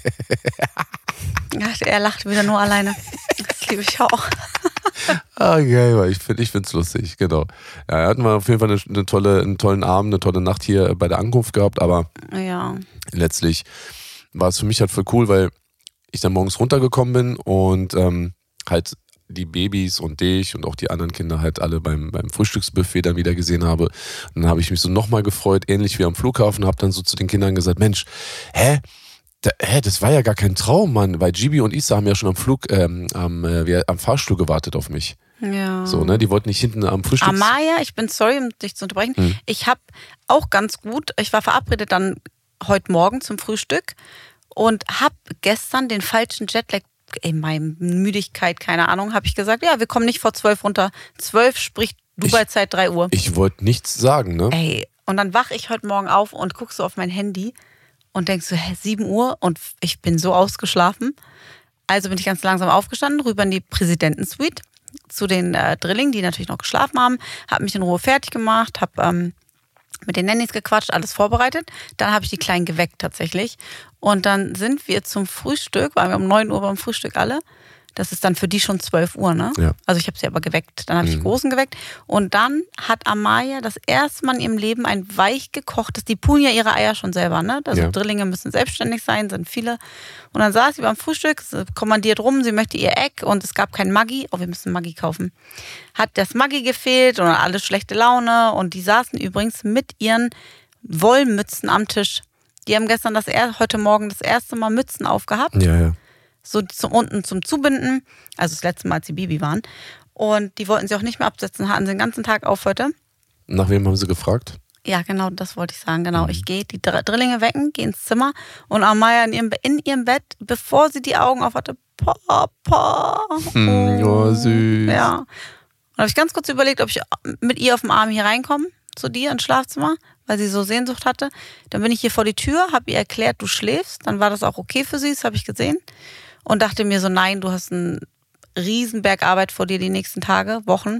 Ja, er lacht wieder nur alleine. Das liebe ich auch.
Ah, geil, weil ich finde ich find's lustig, genau. Ja, hatten wir auf jeden Fall eine, eine tolle, einen tollen Abend, eine tolle Nacht hier bei der Ankunft gehabt, aber
Ja.
letztlich war es für mich halt voll cool, weil ich dann morgens runtergekommen bin und ähm, halt die Babys und dich und auch die anderen Kinder halt alle beim, beim Frühstücksbuffet dann wieder gesehen habe. Und dann habe ich mich so nochmal gefreut, ähnlich wie am Flughafen, habe dann so zu den Kindern gesagt, Mensch, hä? Da, hä, das war ja gar kein Traum, Mann, weil Gibi und Isa haben ja schon am Flug, ähm, am, äh, wir- am Fahrstuhl gewartet auf mich.
Ja.
So, ne? Die wollten nicht hinten am Frühstück.
Amaya, ich bin sorry, um dich zu unterbrechen.
Hm.
Ich habe auch ganz gut, ich war verabredet dann heute Morgen zum Frühstück und habe gestern den falschen Jetlag, in meiner Müdigkeit, keine Ahnung, habe ich gesagt, ja, wir kommen nicht vor zwölf runter. zwölf spricht Dubai-Zeit drei Uhr.
Ich wollte nichts sagen, ne?
Ey, und dann wache ich heute Morgen auf und guck so auf mein Handy und denk so, hä, sieben Uhr und ich bin so ausgeschlafen. Also bin ich ganz langsam aufgestanden, rüber in die Präsidentensuite zu den äh, Drillingen, die natürlich noch geschlafen haben, habe mich in Ruhe fertig gemacht, habe ähm, mit den Nannies gequatscht, alles vorbereitet. Dann habe ich die Kleinen geweckt tatsächlich. Und dann sind wir zum Frühstück, waren wir um neun Uhr beim Frühstück alle. Das ist dann für die schon zwölf Uhr, ne?
Ja.
Also ich habe sie aber geweckt. Dann habe ich die Großen geweckt. Und dann hat Amaya das erste Mal in ihrem Leben ein weich gekochtes, die pulen ja ihre Eier schon selber, ne? Also
Ja.
Drillinge müssen selbstständig sein, sind viele. Und dann saß sie beim Frühstück, sie kommandiert rum, sie möchte ihr Egg und es gab kein Maggi. Oh, wir müssen Maggi kaufen. Hat das Maggi gefehlt und alle schlechte Laune. Und die saßen übrigens mit ihren Wollmützen am Tisch. Die haben gestern das er heute Morgen das erste Mal Mützen aufgehabt.
Ja, ja.
So zum, unten zum Zubinden. Also das letzte Mal, als sie Baby waren. Und die wollten sie auch nicht mehr absetzen, hatten sie den ganzen Tag auf heute.
Nach wem haben sie gefragt?
Ja, genau, das wollte ich sagen. Genau, ich gehe die Dr- Drillinge wecken, gehe ins Zimmer und Amaya in ihrem, in ihrem Bett, bevor sie die Augen auf hatte, Papa.
Hm, oh, süß.
Ja. Und habe ich ganz kurz überlegt, ob ich mit ihr auf dem Arm hier reinkomme, zu dir ins Schlafzimmer, weil sie so Sehnsucht hatte. Dann bin ich hier vor die Tür, habe ihr erklärt, du schläfst. Dann war das auch okay für sie, das habe ich gesehen. Und dachte mir so, nein, du hast einen Riesenberg Arbeit vor dir die nächsten Tage, Wochen.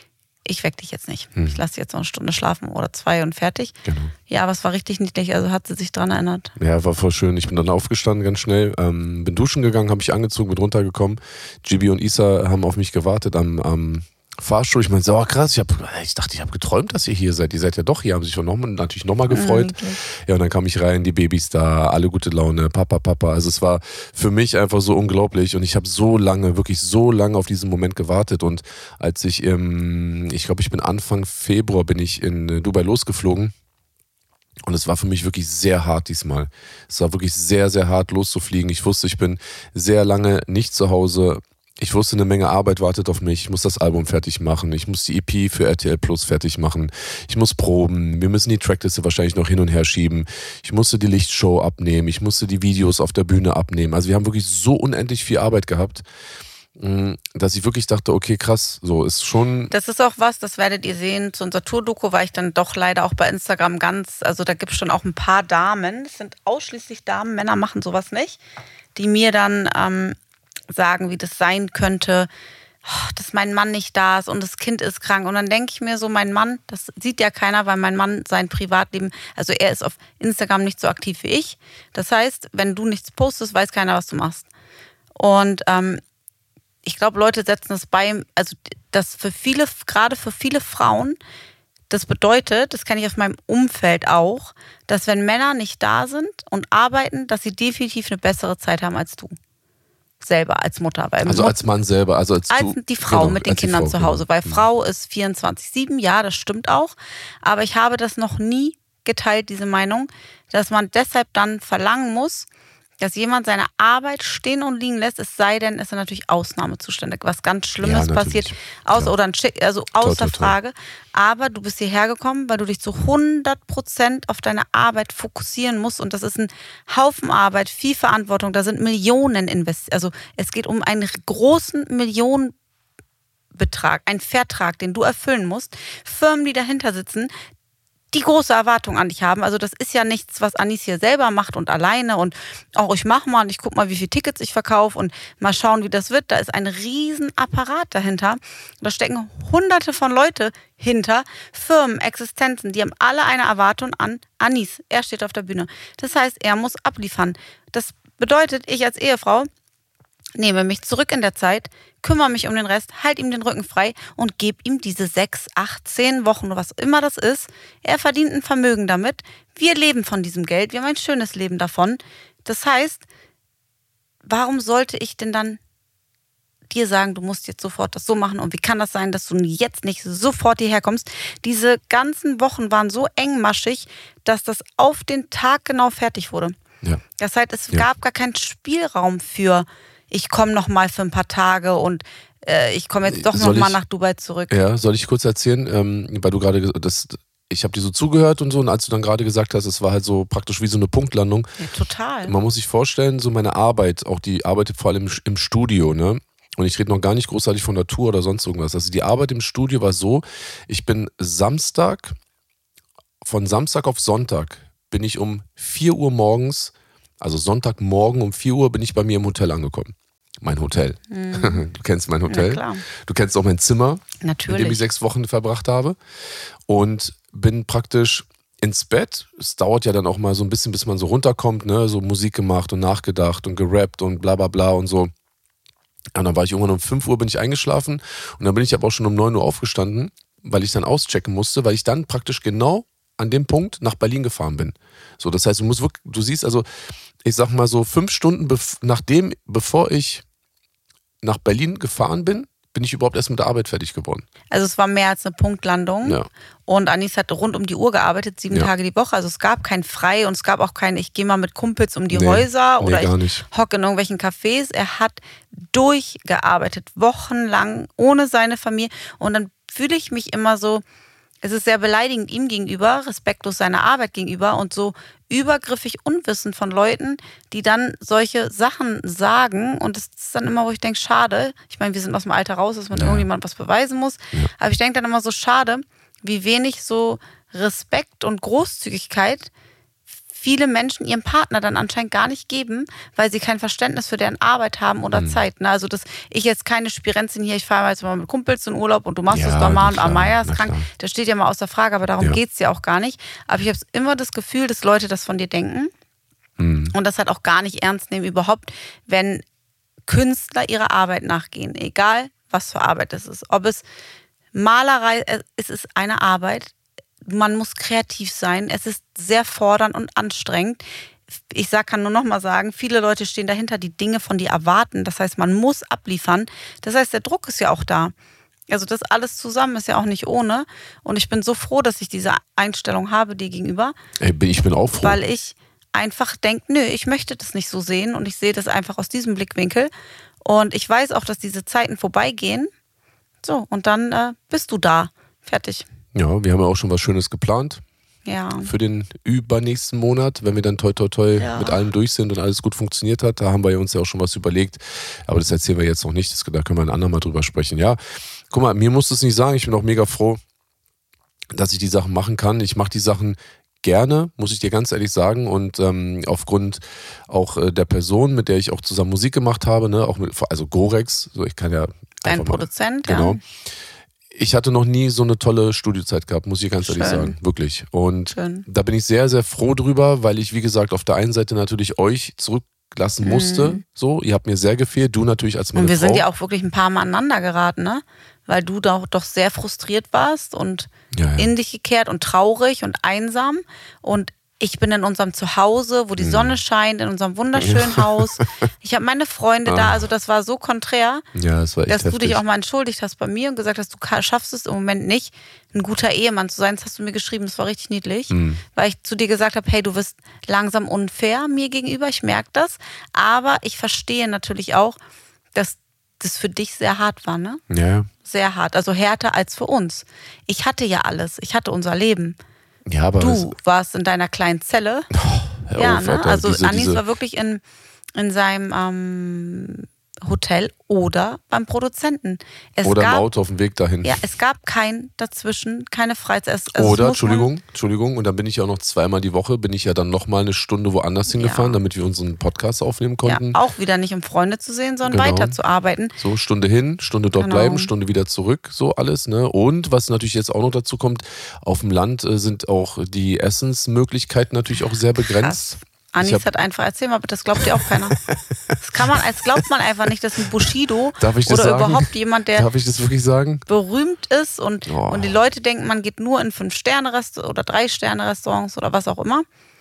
Ich weck dich jetzt nicht.
Hm.
Ich lasse dich jetzt noch eine Stunde schlafen oder zwei und fertig.
Genau.
Ja, aber es war richtig niedlich, also hat sie sich dran erinnert.
Ja, war voll schön. Ich bin dann aufgestanden ganz schnell, ähm, bin duschen gegangen, habe mich angezogen, bin runtergekommen. Gibi und Isa haben auf mich gewartet am, am Fahrstuhl. Ich meinte, so, oh, krass, ich, hab, ich dachte, ich habe geträumt, dass ihr hier seid. Ihr seid ja doch hier, haben sich noch, natürlich nochmal gefreut.
niedlich.
Ja, und dann kam ich rein, die Babys da, alle gute Laune, Papa, Papa. Also es war für mich einfach so unglaublich und ich habe so lange, wirklich so lange auf diesen Moment gewartet. Und als ich im, ich glaube, ich bin Anfang Februar, bin ich in Dubai losgeflogen. Und es war für mich wirklich sehr hart diesmal. Es war wirklich sehr, sehr hart loszufliegen. Ich wusste, ich bin sehr lange nicht zu Hause. Ich wusste, eine Menge Arbeit wartet auf mich. Ich muss das Album fertig machen. Ich muss die E P für R T L Plus fertig machen. Ich muss proben. Wir müssen die Trackliste wahrscheinlich noch hin und her schieben. Ich musste die Lichtshow abnehmen. Ich musste die Videos auf der Bühne abnehmen. Also wir haben wirklich so unendlich viel Arbeit gehabt, dass ich wirklich dachte, okay, krass, so ist schon...
Das ist auch was, das werdet ihr sehen. Zu unserer Tour-Doku war ich dann doch leider auch bei Instagram ganz, also da gibt es schon auch ein paar Damen, es sind ausschließlich Damen, Männer machen sowas nicht, die mir dann ähm, sagen, wie das sein könnte, oh, dass mein Mann nicht da ist und das Kind ist krank. Und dann denke ich mir so, mein Mann, das sieht ja keiner, weil mein Mann sein Privatleben, also er ist auf Instagram nicht so aktiv wie ich. Das heißt, wenn du nichts postest, weiß keiner, was du machst. Und ähm, ich glaube, Leute setzen das bei, also das für viele, gerade für viele Frauen, das bedeutet, das kenne ich aus meinem Umfeld auch, dass wenn Männer nicht da sind und arbeiten, dass sie definitiv eine bessere Zeit haben als du. Selber als Mutter. Weil
also
Mut-
als Mann selber, also als,
als
du,
die Frau
genau,
mit den
als die
Kindern
Frau,
zu Hause.
genau.
Weil Frau ist vierundzwanzig sieben, ja, das stimmt auch. Aber ich habe das noch nie geteilt, diese Meinung, dass man deshalb dann verlangen muss, dass jemand seine Arbeit stehen und liegen lässt, es sei denn, es sind natürlich Ausnahmezustände, was ganz Schlimmes
Ja, natürlich.
passiert, außer,
Klar.
oder ein Schick, also außer
Toi, toi, toi.
Frage. Aber du bist hierher gekommen, weil du dich zu hundert Prozent auf deine Arbeit fokussieren musst und das ist ein Haufen Arbeit, viel Verantwortung, da sind Millionen investiert, also es geht um einen großen Millionenbetrag, einen Vertrag, den du erfüllen musst, Firmen, die dahinter sitzen, die große Erwartung an dich haben. Also das ist ja nichts, was Anis hier selber macht und alleine und auch ich mache mal und ich gucke mal, wie viele Tickets ich verkaufe und mal schauen, wie das wird. Da ist ein riesen Apparat dahinter. Da stecken hunderte von Leute hinter, Firmen, Existenzen, die haben alle eine Erwartung an Anis. Er steht auf der Bühne. Das heißt, er muss abliefern. Das bedeutet, ich als Ehefrau nehme mich zurück in der Zeit, kümmere mich um den Rest, halt ihm den Rücken frei und gebe ihm diese sechs, acht, zehn Wochen oder was immer das ist. Er verdient ein Vermögen damit. Wir leben von diesem Geld. Wir haben ein schönes Leben davon. Das heißt, warum sollte ich denn dann dir sagen, du musst jetzt sofort das so machen und wie kann das sein, dass du jetzt nicht sofort hierher kommst? Diese ganzen Wochen waren so engmaschig, dass das auf den Tag genau fertig wurde.
Ja.
Das heißt, es
Ja.
gab gar keinen Spielraum für ich komme noch mal für ein paar Tage und äh, ich komme jetzt doch
Soll
noch mal
ich-
nach Dubai zurück.
Ja, soll ich kurz erzählen, ähm, weil du gerade, ge- das, ich habe dir so zugehört und so und als du dann gerade gesagt hast, es war halt so praktisch wie so eine Punktlandung.
Ja, total.
Man muss sich vorstellen, so meine Arbeit, auch die Arbeit vor allem im, im Studio, ne? Und ich rede noch gar nicht großartig von der Tour oder sonst irgendwas. Also die Arbeit im Studio war so, ich bin Samstag, von Samstag auf Sonntag bin ich um vier Uhr morgens, also Sonntagmorgen um vier Uhr bin ich bei mir im Hotel angekommen. Mein Hotel. Du kennst mein Hotel.
Ja, klar.
Du kennst auch mein Zimmer, in dem ich
Natürlich.
sechs Wochen verbracht habe. Und bin praktisch ins Bett. Es dauert ja dann auch mal so ein bisschen, bis man so runterkommt, ne? So Musik gemacht und nachgedacht und gerappt und bla bla bla und so. Und dann war ich irgendwann um fünf Uhr bin ich eingeschlafen und dann bin ich aber auch schon um neun Uhr aufgestanden, weil ich dann auschecken musste, weil ich dann praktisch genau an dem Punkt nach Berlin gefahren bin. So, das heißt, du musst wirklich, du siehst also, ich sag mal so fünf Stunden bev- nachdem, bevor ich nach Berlin gefahren bin, bin ich überhaupt erst mit der Arbeit fertig geworden.
Also es war mehr als eine Punktlandung.
Ja.
Und Anis hat rund um die Uhr gearbeitet, sieben
Ja.
Tage die Woche. Also es gab kein Frei und es gab auch kein, ich gehe mal mit Kumpels um die
Nee,
Häuser
nee,
oder
gar
ich
nicht.
hocke in irgendwelchen Cafés. Er hat durchgearbeitet, wochenlang, ohne seine Familie. Und dann fühle ich mich immer so, es ist sehr beleidigend ihm gegenüber, respektlos seiner Arbeit gegenüber und so übergriffig unwissend von Leuten, die dann solche Sachen sagen. Und das ist dann immer, wo ich denke, schade. Ich meine, wir sind aus dem Alter raus, dass man
Ja.
irgendjemand was beweisen muss.
Ja.
Aber ich denke dann immer so, schade, wie wenig so Respekt und Großzügigkeit viele Menschen ihrem Partner dann anscheinend gar nicht geben, weil sie kein Verständnis für deren Arbeit haben oder
Mhm.
Zeit. Ne? Also, dass ich jetzt keine Spirenzin hier, ich fahre jetzt mal mit Kumpels in Urlaub und du machst
Ja,
das doch mal
na
und
klar,
Amaya ist
na
krank.
klar.
Das steht ja mal außer Frage, aber darum
Ja.
geht's ja auch gar nicht. Aber ich habe immer das Gefühl, dass Leute das von dir denken
Mhm.
und das halt auch gar nicht ernst nehmen überhaupt, wenn Künstler ihrer Arbeit nachgehen, egal was für Arbeit es ist. Ob es Malerei, es ist eine Arbeit, man muss kreativ sein, es ist sehr fordernd und anstrengend. Ich sag, kann nur noch mal sagen, viele Leute stehen dahinter, die Dinge von dir erwarten. Das heißt, man muss abliefern. Das heißt, der Druck ist ja auch da. Also das alles zusammen ist ja auch nicht ohne. Und ich bin so froh, dass ich diese Einstellung habe dir gegenüber,
Ey, bin- ich bin auch froh.
weil ich einfach denke, nö, ich möchte das nicht so sehen und ich sehe das einfach aus diesem Blickwinkel. Und ich weiß auch, dass diese Zeiten vorbeigehen. So, und dann äh, bist du da. Fertig.
Ja, wir haben ja auch schon was Schönes geplant
Ja.
für den übernächsten Monat, wenn wir dann toi toi toi
Ja.
mit allem durch sind und alles gut funktioniert hat. Da haben wir uns ja auch schon was überlegt. Aber das erzählen wir jetzt noch nicht. Das, da können wir ein andermal drüber sprechen. Ja, guck mal, mir musst du es nicht sagen. Ich bin auch mega froh, dass ich die Sachen machen kann. Ich mache die Sachen gerne, muss ich dir ganz ehrlich sagen. Und ähm, aufgrund auch äh, der Person, mit der ich auch zusammen Musik gemacht habe, ne, auch mit, also Gorex, so ich kann ja
Dein
einfach mal-
Produzent,
Genau.
ja.
Ich hatte noch nie so eine tolle Studiozeit gehabt, muss ich ganz ehrlich
Schön.
sagen. Wirklich. Und
Schön.
da bin ich sehr, sehr froh drüber, weil ich, wie gesagt, auf der einen Seite natürlich euch zurück lassen musste.
Mhm.
So, ihr habt mir sehr gefehlt, du natürlich als meine
Und wir
Frau.
sind ja auch wirklich ein paar Mal aneinander geraten, ne? Weil du doch, doch sehr frustriert warst und
Ja, ja.
in dich gekehrt und traurig und einsam. Und ich bin in unserem Zuhause, wo die Sonne scheint, in unserem wunderschönen Haus. Ich habe meine Freunde da, also das war so konträr,
Ja, das war echt
dass du
heftig.
dich auch mal entschuldigt hast bei mir und gesagt hast, du ka- schaffst es im Moment nicht, ein guter Ehemann zu sein. Das hast du mir geschrieben, das war richtig niedlich,
Mhm.
weil ich zu dir gesagt habe, hey, du wirst langsam unfair mir gegenüber, ich merke das. Aber ich verstehe natürlich auch, dass das für dich sehr hart war, ne?
Ja,
Sehr hart, also härter als für uns. Ich hatte ja alles, ich hatte unser Leben.
ja, aber
Du warst in deiner kleinen Zelle.
Hör
ja,
auf,
ne?
Alter,
Also
diese,
Anis
diese,
war wirklich in, in seinem ähm, Hotel oder beim Produzenten. Es
oder im
gab,
Auto auf dem Weg dahin.
Ja, es gab kein dazwischen, keine Freizeit. Es, also es
Oder,
muss
Entschuldigung, Entschuldigung, und dann bin ich ja auch noch zweimal die Woche, bin ich ja dann nochmal eine Stunde woanders hingefahren,
Ja.
damit wir unseren Podcast aufnehmen
Man, ja,
konnten.
auch wieder nicht um Freunde zu sehen, sondern
Genau.
weiterzuarbeiten.
So, Stunde hin, Stunde dort
Genau.
bleiben, Stunde wieder zurück, so alles, ne? Und was natürlich jetzt auch noch dazu kommt, auf dem Land äh, sind auch die Essensmöglichkeiten natürlich auch sehr begrenzt.
Krass. Anis
Ich hab-
hat einfach erzählt, aber das glaubt dir auch keiner. Das kann man, als glaubt man einfach nicht, dass ein Bushido
Darf ich das
oder
sagen?
überhaupt jemand, der
Darf ich das wirklich sagen?
berühmt ist und,
Oh.
und die Leute denken, man geht nur in Fünf-Sterne-Restaurants oder Drei-Sterne-Restaurants oder was auch immer.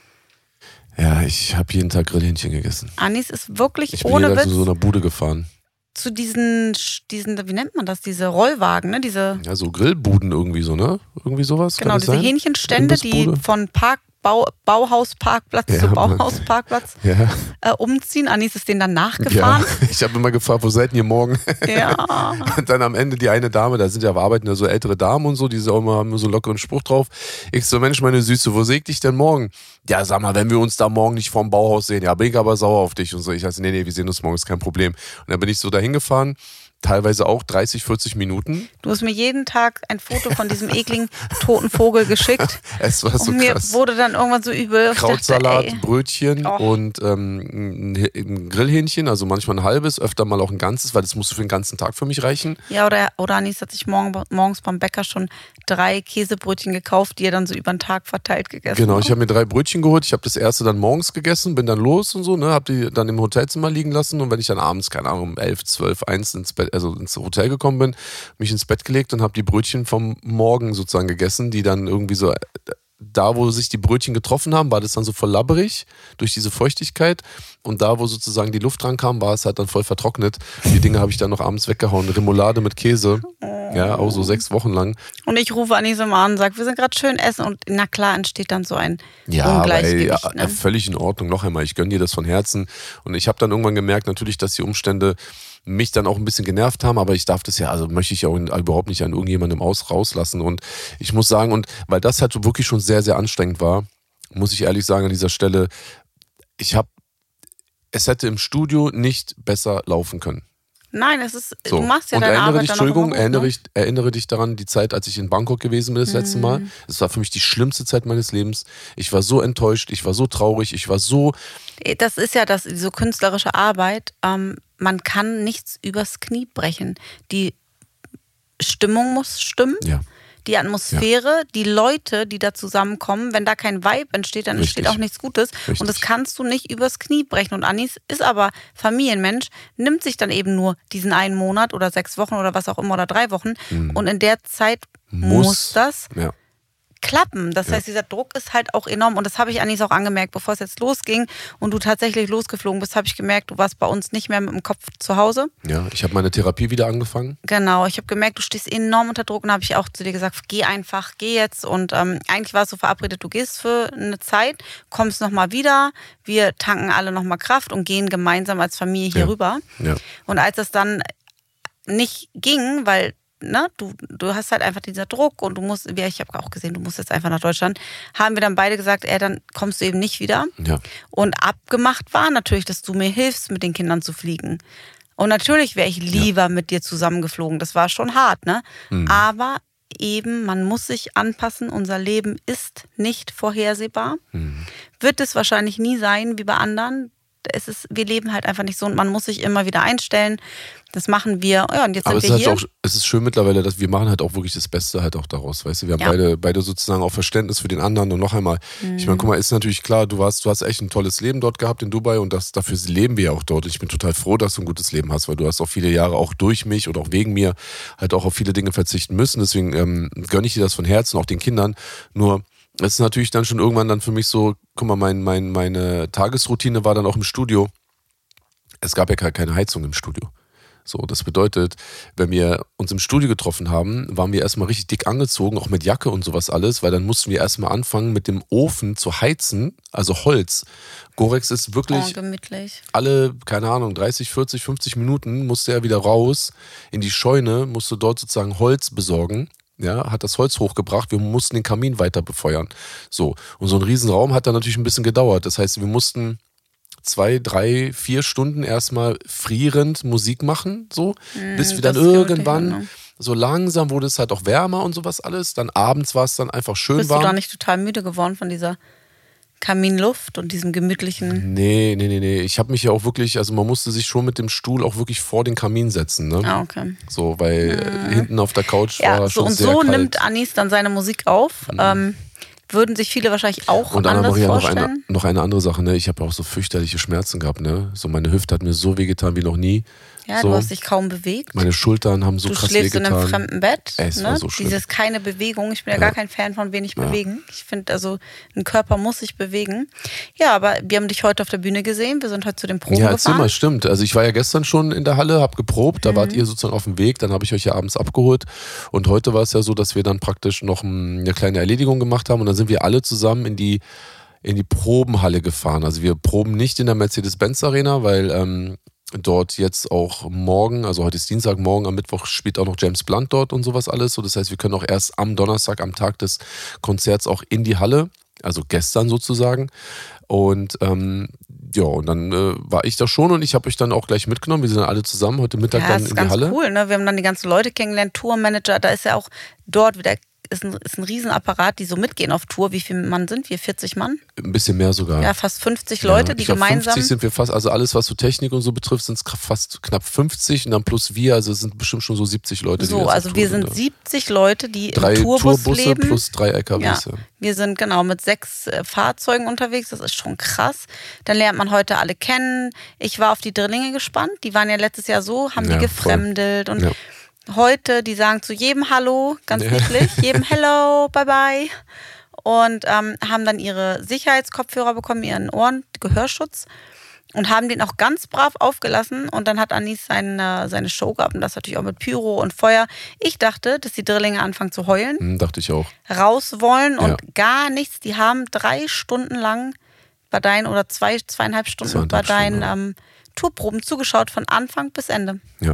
Ja, ich habe jeden Tag Grillhähnchen gegessen.
Anis ist wirklich
Ich bin
ohne
jeder
Witz
zu so einer Bude gefahren.
zu diesen, diesen, wie nennt man das, diese Rollwagen, ne? Diese,
Ja, so Grillbuden irgendwie so, ne? Irgendwie sowas.
genau,
kann das
diese
sein?
Hähnchenstände, die
Imbissbude?
von Park, Bau, Bauhausparkplatz
Ja,
zu
Mann.
Bauhausparkplatz
Ja.
äh, umziehen. Anis ist denen dann
Ja,
nachgefahren.
ich habe immer gefragt, wo seid ihr morgen?
Ja.
Und dann am Ende die eine Dame, da sind ja arbeiten ja so ältere Damen und so, die so immer, haben immer so lockeren Spruch drauf. Ich so, Mensch, meine Süße, wo seht dich denn morgen? Ja, sag mal, wenn wir uns da morgen nicht vorm Bauhaus sehen, ja, bin ich aber sauer auf dich und so. Ich heiße, nee, nee, wir sehen uns morgen, ist kein Problem. Und dann bin ich so dahin gefahren, teilweise auch dreißig, vierzig Minuten.
Du hast mir jeden Tag ein Foto von diesem ekligen toten Vogel geschickt.
Es war so
und mir
krass.
wurde dann irgendwann so übel. Ich
Krautsalat,
dachte, ey,
Brötchen
Oh.
und ähm, ein ein Grillhähnchen, also manchmal ein halbes, öfter mal auch ein ganzes, weil das musste für den ganzen Tag für mich reichen.
Ja, oder, oder Anis hat sich morgen, morgens beim Bäcker schon drei Käsebrötchen gekauft, die er dann so über den Tag verteilt gegessen
Genau,
hat.
ich habe mir drei Brötchen geholt. Ich habe das erste dann morgens gegessen, bin dann los und so, ne, habe die dann im Hotelzimmer liegen lassen und wenn ich dann abends, keine Ahnung, um elf, zwölf, eins ins Bett, also ins Hotel gekommen bin, mich ins Bett gelegt und habe die Brötchen vom Morgen sozusagen gegessen, die dann irgendwie so, da wo sich die Brötchen getroffen haben, war das dann so voll labberig durch diese Feuchtigkeit und da wo sozusagen die Luft dran kam, war es halt dann voll vertrocknet. Die Dinge habe ich dann noch abends weggehauen. Remoulade mit Käse, ja, auch so sechs Wochen lang.
Und ich rufe Anis immer an und sage, wir sind gerade schön essen und na klar entsteht dann so ein
Ja, aber ey,
Ungleichgewicht.
ja,
ne?
völlig in Ordnung. Noch einmal, ich gönne dir das von Herzen. Und ich habe dann irgendwann gemerkt, natürlich, dass die Umstände mich dann auch ein bisschen genervt haben, aber ich darf das ja, also möchte ich ja auch überhaupt nicht an irgendjemandem aus, rauslassen. Und ich muss sagen, und weil das halt so wirklich schon sehr, sehr anstrengend war, muss ich ehrlich sagen an dieser Stelle, ich habe, es hätte im Studio nicht besser laufen können.
Nein, es ist,
So.
du machst ja
und
deine
erinnere
Arbeit
dich,
dann noch
Entschuldigung,
immer gut,
erinnere,
ne?
ich, erinnere dich daran, die Zeit, als ich in Bangkok gewesen bin das letzte
Mhm.
Mal. Das war für mich die schlimmste Zeit meines Lebens. Ich war so enttäuscht, ich war so traurig, ich war so,
Das ist ja das, so künstlerische Arbeit. Ähm, man kann nichts übers Knie brechen. Die Stimmung muss stimmen.
ja.
Die Atmosphäre, die Leute, die da zusammenkommen, wenn da kein Vibe entsteht, dann
Richtig.
entsteht auch nichts Gutes.
Richtig.
Und das kannst du nicht übers Knie brechen. Und Anis ist aber Familienmensch, nimmt sich dann eben nur diesen einen Monat oder sechs Wochen oder was auch immer oder drei Wochen. Und in der Zeit muss,
Muss.
das
Ja.
klappen. Das heißt, dieser Druck ist halt auch enorm. Und das habe ich Anis auch angemerkt, bevor es jetzt losging und du tatsächlich losgeflogen bist, habe ich gemerkt, du warst bei uns nicht mehr mit dem Kopf zu Hause.
Ja, ich habe meine Therapie wieder angefangen.
Genau, ich habe gemerkt, du stehst enorm unter Druck und habe ich auch zu dir gesagt, geh einfach, geh jetzt. Und ähm, eigentlich war es so verabredet, du gehst für eine Zeit, kommst nochmal wieder, wir tanken alle nochmal Kraft und gehen gemeinsam als Familie hier
Ja.
rüber.
Ja.
Und als das dann nicht ging, weil ne, du, du hast halt einfach dieser Druck und du musst, ja, ich habe auch gesehen, du musst jetzt einfach nach Deutschland, haben wir dann beide gesagt, ey, dann kommst du eben nicht wieder.
Ja.
Und abgemacht war natürlich, dass du mir hilfst, mit den Kindern zu fliegen. Und natürlich wäre ich lieber mit dir zusammengeflogen. Das war schon hart, ne?
Mhm.
Aber eben, man muss sich anpassen. Unser Leben ist nicht vorhersehbar.
Mhm.
Wird es wahrscheinlich nie sein, wie bei anderen. es ist, wir leben halt einfach nicht so und man muss sich immer wieder einstellen. Das machen wir. Ja, und jetzt
Aber
sind
es
wir
ist,
hier.
halt auch, es ist schön mittlerweile, dass wir machen halt auch wirklich das Beste halt auch daraus, weißt du. Wir haben
Ja.
beide, beide sozusagen auch Verständnis für den anderen und noch einmal,
Mhm.
ich meine, guck mal, ist natürlich klar, du hast, du hast echt ein tolles Leben dort gehabt in Dubai und das, dafür leben wir ja auch dort. Ich bin total froh, dass du ein gutes Leben hast, weil du hast auch viele Jahre auch durch mich oder auch wegen mir halt auch auf viele Dinge verzichten müssen. Deswegen ähm, gönne ich dir das von Herzen, auch den Kindern. Nur es ist natürlich dann schon irgendwann dann für mich so, guck mal, mein, mein, meine Tagesroutine war dann auch im Studio. Es gab ja keine Heizung im Studio. So, das bedeutet, wenn wir uns im Studio getroffen haben, waren wir erstmal richtig dick angezogen, auch mit Jacke und sowas alles, weil dann mussten wir erstmal anfangen, mit dem Ofen zu heizen, also Holz. Gorex ist wirklich
Oh, gemütlich.
alle, keine Ahnung, dreißig, vierzig, fünfzig Minuten musste er wieder raus in die Scheune, musste dort sozusagen Holz besorgen. Ja, hat das Holz hochgebracht, wir mussten den Kamin weiter befeuern. So, und so ein Riesenraum hat dann natürlich ein bisschen gedauert. Das heißt, wir mussten zwei, drei, vier Stunden erstmal frierend Musik machen, so, mm, bis wir dann irgendwann, ne? So langsam wurde es halt auch wärmer und sowas alles. Dann abends war es dann einfach schön
Bist
warm.
Bist du da nicht total müde geworden von dieser Kaminluft und diesem gemütlichen...
Nee, nee, nee, nee. Ich habe mich ja auch wirklich, also man musste sich schon mit dem Stuhl auch wirklich vor den Kamin setzen, ne?
Ah, okay.
So, weil mm. hinten auf der Couch
ja,
war
so
schon
und
sehr
so
kalt.
nimmt Anis dann seine Musik auf. Mm. Ähm, würden sich viele wahrscheinlich auch
und dann
anders
Maria,
vorstellen.
Noch eine, noch eine andere Sache, ne? Ich habe auch so fürchterliche Schmerzen gehabt, ne? So meine Hüfte hat mir so wehgetan wie noch nie.
Ja,
so.
Du hast dich kaum bewegt.
Meine Schultern haben so
du
krass
wehgetan. Du schläfst
wehgetan.
in einem fremden Bett.
Ey, es
ne?
war so schlimm.
Dieses keine Bewegung. Ich bin ja,
ja
gar kein Fan von wenig
ja.
bewegen. Ich finde, also ein Körper muss sich bewegen. Ja, aber wir haben dich heute auf der Bühne gesehen. Wir sind heute zu den Proben
ja,
gefahren.
erzähl mal, stimmt. Also ich war ja gestern schon in der Halle, hab geprobt, da mhm. wart ihr sozusagen auf dem Weg, dann habe ich euch ja abends abgeholt und heute war es ja so, dass wir dann praktisch noch eine kleine Erledigung gemacht haben und dann sind wir alle zusammen in die in die Probenhalle gefahren. Also wir proben nicht in der Mercedes-Benz Arena, weil ähm, dort jetzt auch morgen, also heute ist Dienstag, morgen am Mittwoch spielt auch noch James Blunt dort und sowas alles. So, das heißt, wir können auch erst am Donnerstag, am Tag des Konzerts auch in die Halle, also gestern sozusagen. Und ähm, ja, und dann äh, war ich da schon und ich habe euch dann auch gleich mitgenommen. Wir sind dann alle zusammen heute Mittag
ja,
dann in die Halle.
Das ist ganz cool, ne? Wir haben dann die ganzen Leute kennengelernt, Tourmanager, da ist ja auch dort wieder Ist ein, ist ein Riesenapparat, die so mitgehen auf Tour. Wie viele Mann sind wir? vierzig Mann?
Ein bisschen mehr sogar.
Ja, fast fünfzig Leute,
ja,
die
ich glaub,
gemeinsam...
fünfzig sind wir fast, also alles, was so Technik und so betrifft, sind es fast knapp fünfzig und dann plus wir, also es sind bestimmt schon so siebzig Leute.
So,
die jetzt
also
auf
wir
Tour
sind
ja.
siebzig Leute, die
drei
im Tourbus
Tourbusse
leben.
plus drei L K Ws.
Ja,
Ja.
wir sind genau mit sechs äh, Fahrzeugen unterwegs, das ist schon krass. Dann lernt man heute alle kennen. Ich war auf die Drillinge gespannt, die waren ja letztes Jahr so, haben
Ja,
die gefremdelt
voll.
und...
Ja.
Heute, die sagen zu jedem Hallo, ganz
Ja.
niedlich, jedem Hello, bye bye. Und ähm, haben dann ihre Sicherheitskopfhörer bekommen, ihren Ohren, Gehörschutz und haben den auch ganz brav aufgelassen. Und dann hat Anis seine, seine Show gehabt und das natürlich auch mit Pyro und Feuer. Ich dachte, dass die Drillinge anfangen zu heulen,
Hm, dachte ich auch.
raus wollen und
Ja.
gar nichts. Die haben drei Stunden lang bei deinen oder zwei, zweieinhalb Stunden bei
Zweieinhalb
deinen
Stunden,
ähm, Tourproben zugeschaut, von Anfang bis Ende.
Ja.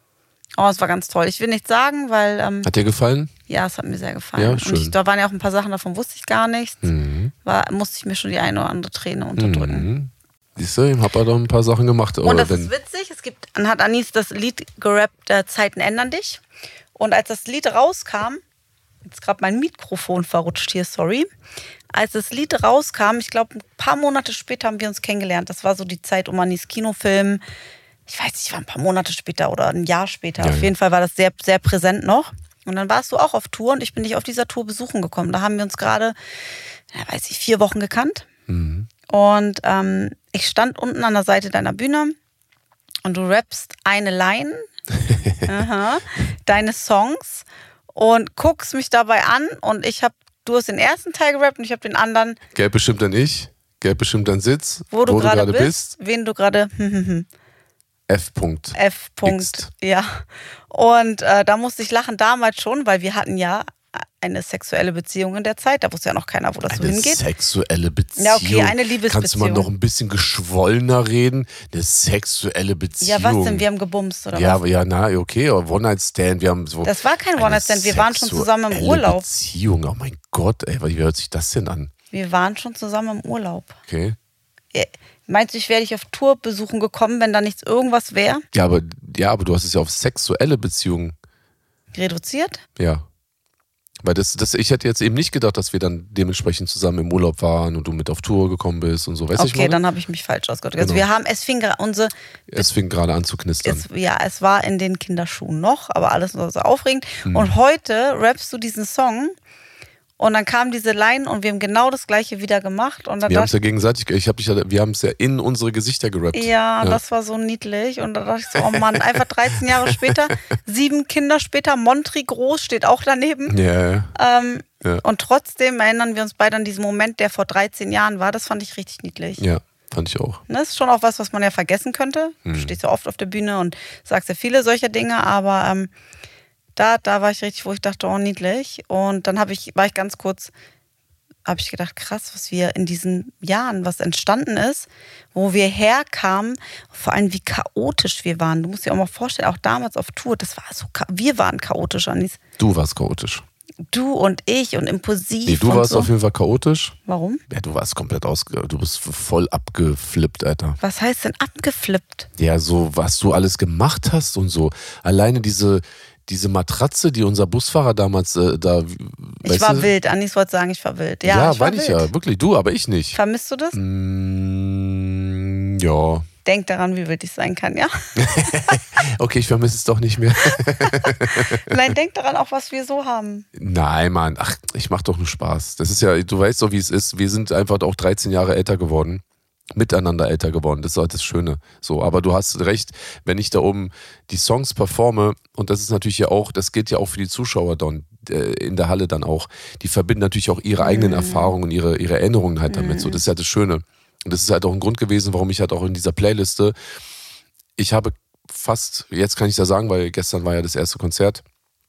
Oh, es war ganz toll. Ich will nichts sagen, weil, ähm,
Hat dir gefallen?
ja, es hat mir sehr gefallen.
Ja,
und
schön.
ich, da waren ja auch ein paar Sachen, davon wusste ich gar nichts.
Mhm.
War, musste ich mir schon die eine oder andere Träne unterdrücken.
Mhm. Siehst du, ich habe da ein paar Sachen gemacht.
Und das
wenn,
ist witzig, es gibt, dann hat Anis das Lied gerappt, äh, Zeiten ändern dich. Und als das Lied rauskam, jetzt gerade mein Mikrofon verrutscht hier, sorry. Als das Lied rauskam, ich glaube, ein paar Monate später haben wir uns kennengelernt. Das war so die Zeit um Anis Kinofilm. Ich weiß nicht, war ein paar Monate später oder ein Jahr später.
Ja,
auf jeden
ja.
Fall war das sehr, sehr präsent noch. Und dann warst du auch auf Tour und ich bin dich auf dieser Tour besuchen gekommen. Da haben wir uns gerade, ja, weiß ich, vier Wochen gekannt.
Mhm.
Und ähm, ich stand unten an der Seite deiner Bühne und du rappst eine Line, aha, deine Songs und guckst mich dabei an und ich habe, du hast den ersten Teil gerappt und ich habe den anderen,
Gelb bestimmt dann ich, gelb bestimmt dann Sitz,
wo du gerade
gerade
bist, wen du gerade
F. -Punkt.
F. -Punkt, ja. Und äh, da musste ich lachen damals schon, weil wir hatten ja eine sexuelle Beziehung in der Zeit. Da wusste ja noch keiner, wo das so
Eine
hingeht.
sexuelle Beziehung.
Ja, okay, eine Liebesbeziehung.
Kannst du mal noch ein bisschen geschwollener reden? Eine sexuelle Beziehung.
Ja, was denn? Wir haben gebumst, oder
ja,
was?
ja, na, okay, aber One-Night-Stand, wir haben so...
Das war kein
eine
One-Night-Stand, wir waren schon zusammen im
sexuelle
Urlaub.
Beziehung, oh mein Gott, ey, wie hört sich das denn an?
Wir waren schon zusammen im Urlaub.
Okay.
Meinst du, ich wäre dich auf Tour besuchen gekommen, wenn da nichts irgendwas wäre?
Ja, aber, ja, aber du hast es ja auf sexuelle Beziehungen.
Reduziert?
Ja. Weil das, das, ich hätte jetzt eben nicht gedacht, dass wir dann dementsprechend zusammen im Urlaub waren und du mit auf Tour gekommen bist und so. Weißt du,
okay, dann habe ich mich falsch ausgedrückt. Also
Genau.
wir haben, es fing gerade unsere...
Es fing gerade an zu knistern.
Es, ja, es war in den Kinderschuhen noch, aber alles war so aufregend.
Mhm.
Und heute rappst du diesen Song und dann kam diese Line und wir haben genau das Gleiche wieder gemacht. Und dann
Wir haben es ja
dachte
gegenseitig, ich hab dich ja, wir haben es ja in unsere Gesichter gerappt.
ja, das war so niedlich. Und da dachte ich so, oh Mann, einfach dreizehn Jahre später, sieben Kinder später, Montri groß steht auch daneben.
Ja, ja.
Ähm,
Ja.
Und trotzdem erinnern wir uns beide an diesen Moment, der vor dreizehn Jahren war. Das fand ich richtig niedlich.
Ja, fand ich auch.
Das ist schon auch was, was man ja vergessen könnte.
Mhm.
Du stehst ja oft auf der Bühne und sagst ja viele solcher Dinge, aber ähm, da, da war ich richtig, wo ich dachte, oh, niedlich. Und dann hab ich, war ich ganz kurz, habe ich gedacht, krass, was wir in diesen Jahren, was entstanden ist, wo wir herkamen, vor allem wie chaotisch wir waren. Du musst dir auch mal vorstellen, auch damals auf Tour, das war so, wir waren chaotisch, Anis.
Du warst chaotisch.
Du und ich und impulsiv.
Nee, du
und
warst
so.
auf jeden Fall chaotisch.
Warum?
Ja, du warst komplett aus, du bist voll abgeflippt, Alter.
Was heißt denn abgeflippt?
Ja, so was du alles gemacht hast und so. Alleine diese, diese Matratze, die unser Busfahrer damals äh, da.
Ich
weißt
war
du?
wild. Anis wollte sagen, ich war wild. Ja,
Ja,
ich war
meine ich
wild.
ja, wirklich. Du, aber ich nicht.
Vermisst du das?
Mm, ja.
Denk daran, wie wild ich sein kann, ja?
Okay, ich vermisse es doch nicht mehr.
Nein, denk daran auch, was wir so haben.
Nein, Mann, ach, ich mach doch nur Spaß. Das ist ja, du weißt doch, wie es ist. Wir sind einfach auch dreizehn Jahre älter geworden. Miteinander älter geworden. Das ist halt das Schöne. So, aber du hast recht, wenn ich da oben die Songs performe, und das ist natürlich ja auch, das gilt ja auch für die Zuschauer dann äh, in der Halle dann auch, die verbinden natürlich auch ihre eigenen
Mhm.
Erfahrungen und ihre, ihre Erinnerungen halt damit.
Mhm.
So, das ist ja das Schöne. Und das ist halt auch ein Grund gewesen, warum ich halt auch in dieser Playliste, ich habe fast, jetzt kann ich das sagen, weil gestern war ja das erste Konzert,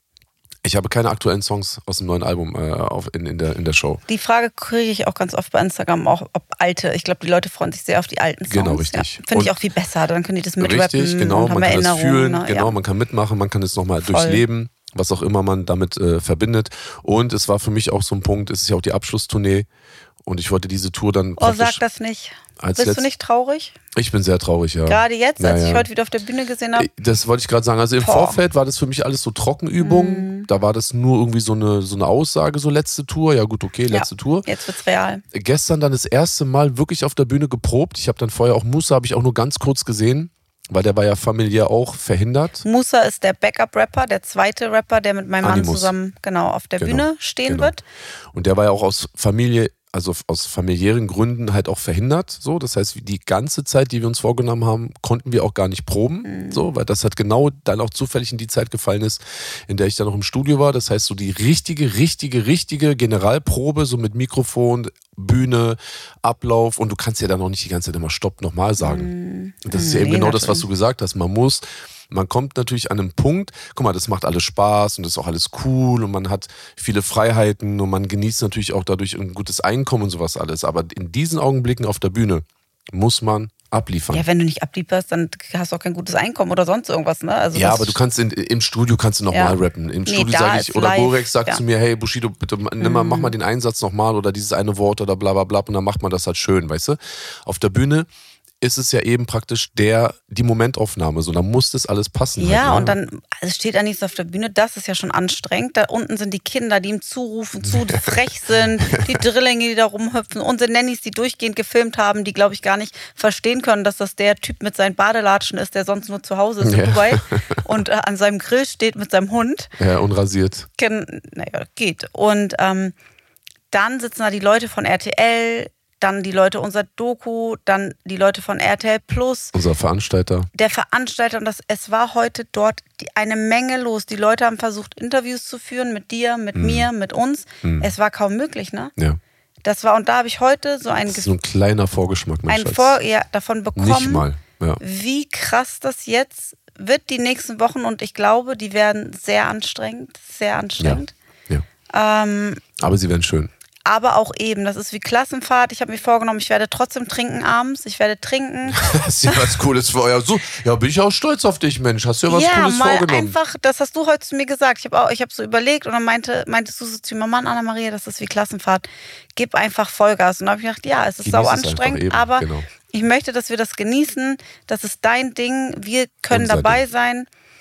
ich habe keine aktuellen Songs aus dem neuen Album äh, auf, in, in, der, in der Show.
Die Frage kriege ich auch ganz oft bei Instagram, auch ob alte. Ich glaube, die Leute freuen sich sehr auf die alten Songs.
Genau, richtig.
Ja, finde ich
Und-
auch viel besser. Dann können die das mitrappen
Richtig, genau,
und haben
man kann das
Erinnerungen.
fühlen,
ne?
genau,
Ja.
man kann mitmachen, man kann es nochmal
Voll.
durchleben, was auch immer man damit äh, verbindet. Und es war für mich auch so ein Punkt, es ist ja auch die Abschlusstournee und ich wollte diese Tour dann
Oh, sag
praktisch
das nicht.
als
Bist
letzt-
du nicht traurig?
Ich bin sehr traurig, ja.
Gerade jetzt,
Ja,
als
ja.
ich heute wieder auf der Bühne gesehen habe?
Das wollte ich gerade sagen. Also im
Boah.
Vorfeld war das für mich alles so Trockenübung.
Mhm.
Da war das nur irgendwie so eine, so eine Aussage, so letzte Tour. Ja gut, okay, letzte
Ja.
Tour.
Jetzt wird's real.
Gestern dann das erste Mal wirklich auf der Bühne geprobt. Ich habe dann vorher auch Musa, habe ich auch nur ganz kurz gesehen, weil der war ja familiär auch verhindert.
Musa ist der Backup-Rapper, der zweite Rapper, der mit meinem Mann
Animus.
zusammen genau auf der
Genau,
Bühne stehen
genau.
wird.
Und der war ja auch aus Familie, also aus familiären Gründen halt auch verhindert. So, das heißt, die ganze Zeit, die wir uns vorgenommen haben, konnten wir auch gar nicht proben.
Mhm.
So, weil das halt genau dann auch zufällig in die Zeit gefallen ist, in der ich dann noch im Studio war. Das heißt, so die richtige, richtige, richtige Generalprobe, so mit Mikrofon, Bühne, Ablauf. Und du kannst ja dann auch nicht die ganze Zeit immer Stopp nochmal sagen. Und das ist ja eben
Nee,
genau das, was
natürlich.
du gesagt hast. Man muss, man kommt natürlich an einen Punkt, guck mal, das macht alles Spaß und das ist auch alles cool und man hat viele Freiheiten und man genießt natürlich auch dadurch ein gutes Einkommen und sowas alles. Aber in diesen Augenblicken auf der Bühne muss man abliefern.
Ja, wenn du nicht ablieferst, dann hast du auch kein gutes Einkommen oder sonst irgendwas, ne? Also
Ja,
das-
aber du kannst in, im Studio kannst du nochmal
Ja.
rappen. Im
Nee,
Studio
da
sage ich,
ist
oder
live,
Borex sagt
ja.
zu mir, hey Bushido, bitte nimm mal, mach mal den Einsatz nochmal oder dieses eine Wort oder bla bla bla und dann macht man das halt schön, weißt du? Auf der Bühne ist es ja eben praktisch der, die Momentaufnahme, so, da muss das alles passen.
Ja,
halt,
und dann also es steht da nichts auf der Bühne, das ist ja schon anstrengend. Da unten sind die Kinder, die ihm zurufen, zu frech sind, die Drillinge, die da rumhüpfen, unsere Nannies, die durchgehend gefilmt haben, die, glaube ich, gar nicht verstehen können, dass das der Typ mit seinen Badelatschen ist, der sonst nur zu Hause ist in
Ja.
Dubai und äh, an seinem Grill steht mit seinem Hund.
Ja, unrasiert.
Ken- Naja, geht. Und ähm, dann sitzen da die Leute von R T L, dann die Leute unserer Doku, dann die Leute von R T L Plus,
Unser Veranstalter.
der Veranstalter. Und das, es war heute dort die, eine Menge los. Die Leute haben versucht, Interviews zu führen mit dir, mit
Mhm.
mir, mit uns. Es war kaum möglich, ne?
Ja.
Das war, und da habe ich heute so ein,
Das ist so ein kleiner Vorgeschmack, mein
ein
Schatz.
Vor, ja, davon bekommen,
Nicht mal. Ja.
wie krass das jetzt wird, die nächsten Wochen. Und ich glaube, die werden sehr anstrengend, sehr anstrengend.
ja.
Ähm,
Aber sie werden schön.
aber auch eben, das ist wie Klassenfahrt. Ich habe mir vorgenommen, ich werde trotzdem trinken abends. Ich werde trinken.
Das ist ja was Cooles für euer. So, ja, bin ich auch stolz auf dich, Mensch. Hast du ja was
ja,
Cooles
mal
vorgenommen.
einfach, das hast du heute zu mir gesagt. Ich habe auch, ich habe so überlegt und dann meinte, meintest du so zu mir, Mann, Anna-Maria, das ist wie Klassenfahrt. Gib einfach Vollgas. Und dann habe ich gedacht, ja, es ist
Genieß
sau
es einfach
anstrengend,
eben,
aber
genau.
ich möchte, dass wir das genießen. Das ist dein Ding. Wir können
Unser
dabei
Ding.
sein.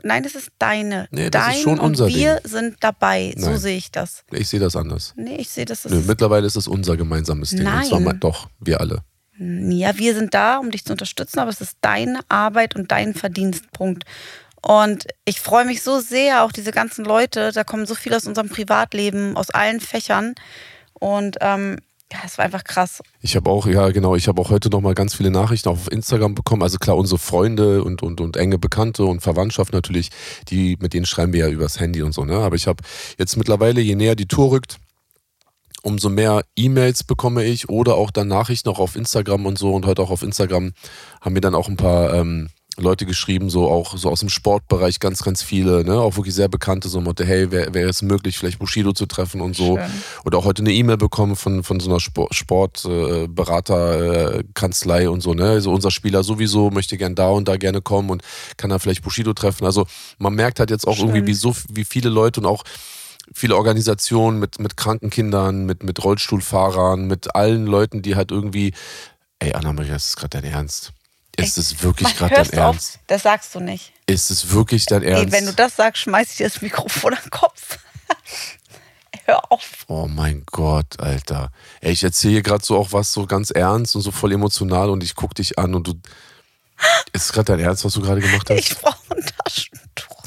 nein, es ist deine.
Nee, das
Dein
ist schon unser
und wir
Ding.
sind dabei. So
Nein.
sehe ich das.
Ich sehe das anders.
Nee, ich sehe das. das
Nö,
ist,
mittlerweile ist es unser gemeinsames Ding. Und zwar
Nein.
mal, doch, wir alle.
ja, wir sind da, um dich zu unterstützen, aber es ist deine Arbeit und dein Verdienstpunkt. Und ich freue mich so sehr, auch diese ganzen Leute, da kommen so viele aus unserem Privatleben, aus allen Fächern. Und ähm, ja, es war einfach krass.
Ich habe auch, ja genau, ich habe auch heute nochmal ganz viele Nachrichten auf Instagram bekommen. Also klar, unsere Freunde und, und, und enge Bekannte und Verwandtschaft natürlich, die, mit denen schreiben wir ja übers Handy und so. Ne? Aber ich habe jetzt mittlerweile, je näher die Tour rückt, umso mehr E-Mails bekomme ich oder auch dann Nachrichten auch auf Instagram und so. Und heute auch auf Instagram haben mir dann auch ein paar ähm, Leute geschrieben, so auch so aus dem Sportbereich, ganz, ganz viele, ne, auch wirklich sehr bekannte, so Motto, hey, wäre wär es möglich, vielleicht Bushido zu treffen und so.
Schön.
Oder auch heute eine E-Mail bekommen von, von so einer Sportberaterkanzlei äh, und so, ne, so unser Spieler sowieso möchte gern da und da gerne kommen und kann da vielleicht Bushido treffen. Also man merkt halt jetzt auch
Schön.
irgendwie, wie so wie viele Leute und auch viele Organisationen mit, mit kranken Kindern, mit, mit Rollstuhlfahrern, mit allen Leuten, die halt irgendwie, ey Anna-Maria, ist das gerade dein Ernst? Ist es wirklich gerade dein Ernst?
Auf, das sagst du nicht.
Ist es wirklich dein Ernst?
Ey, wenn du das sagst, schmeiß ich dir das Mikrofon am Kopf. Hör auf.
Oh mein Gott, Alter. Ey, ich erzähle hier gerade so auch was so ganz ernst und so voll emotional und ich guck dich an und du... Ist es gerade dein Ernst, was du gerade gemacht hast?
Ich brauche ein Taschentuch.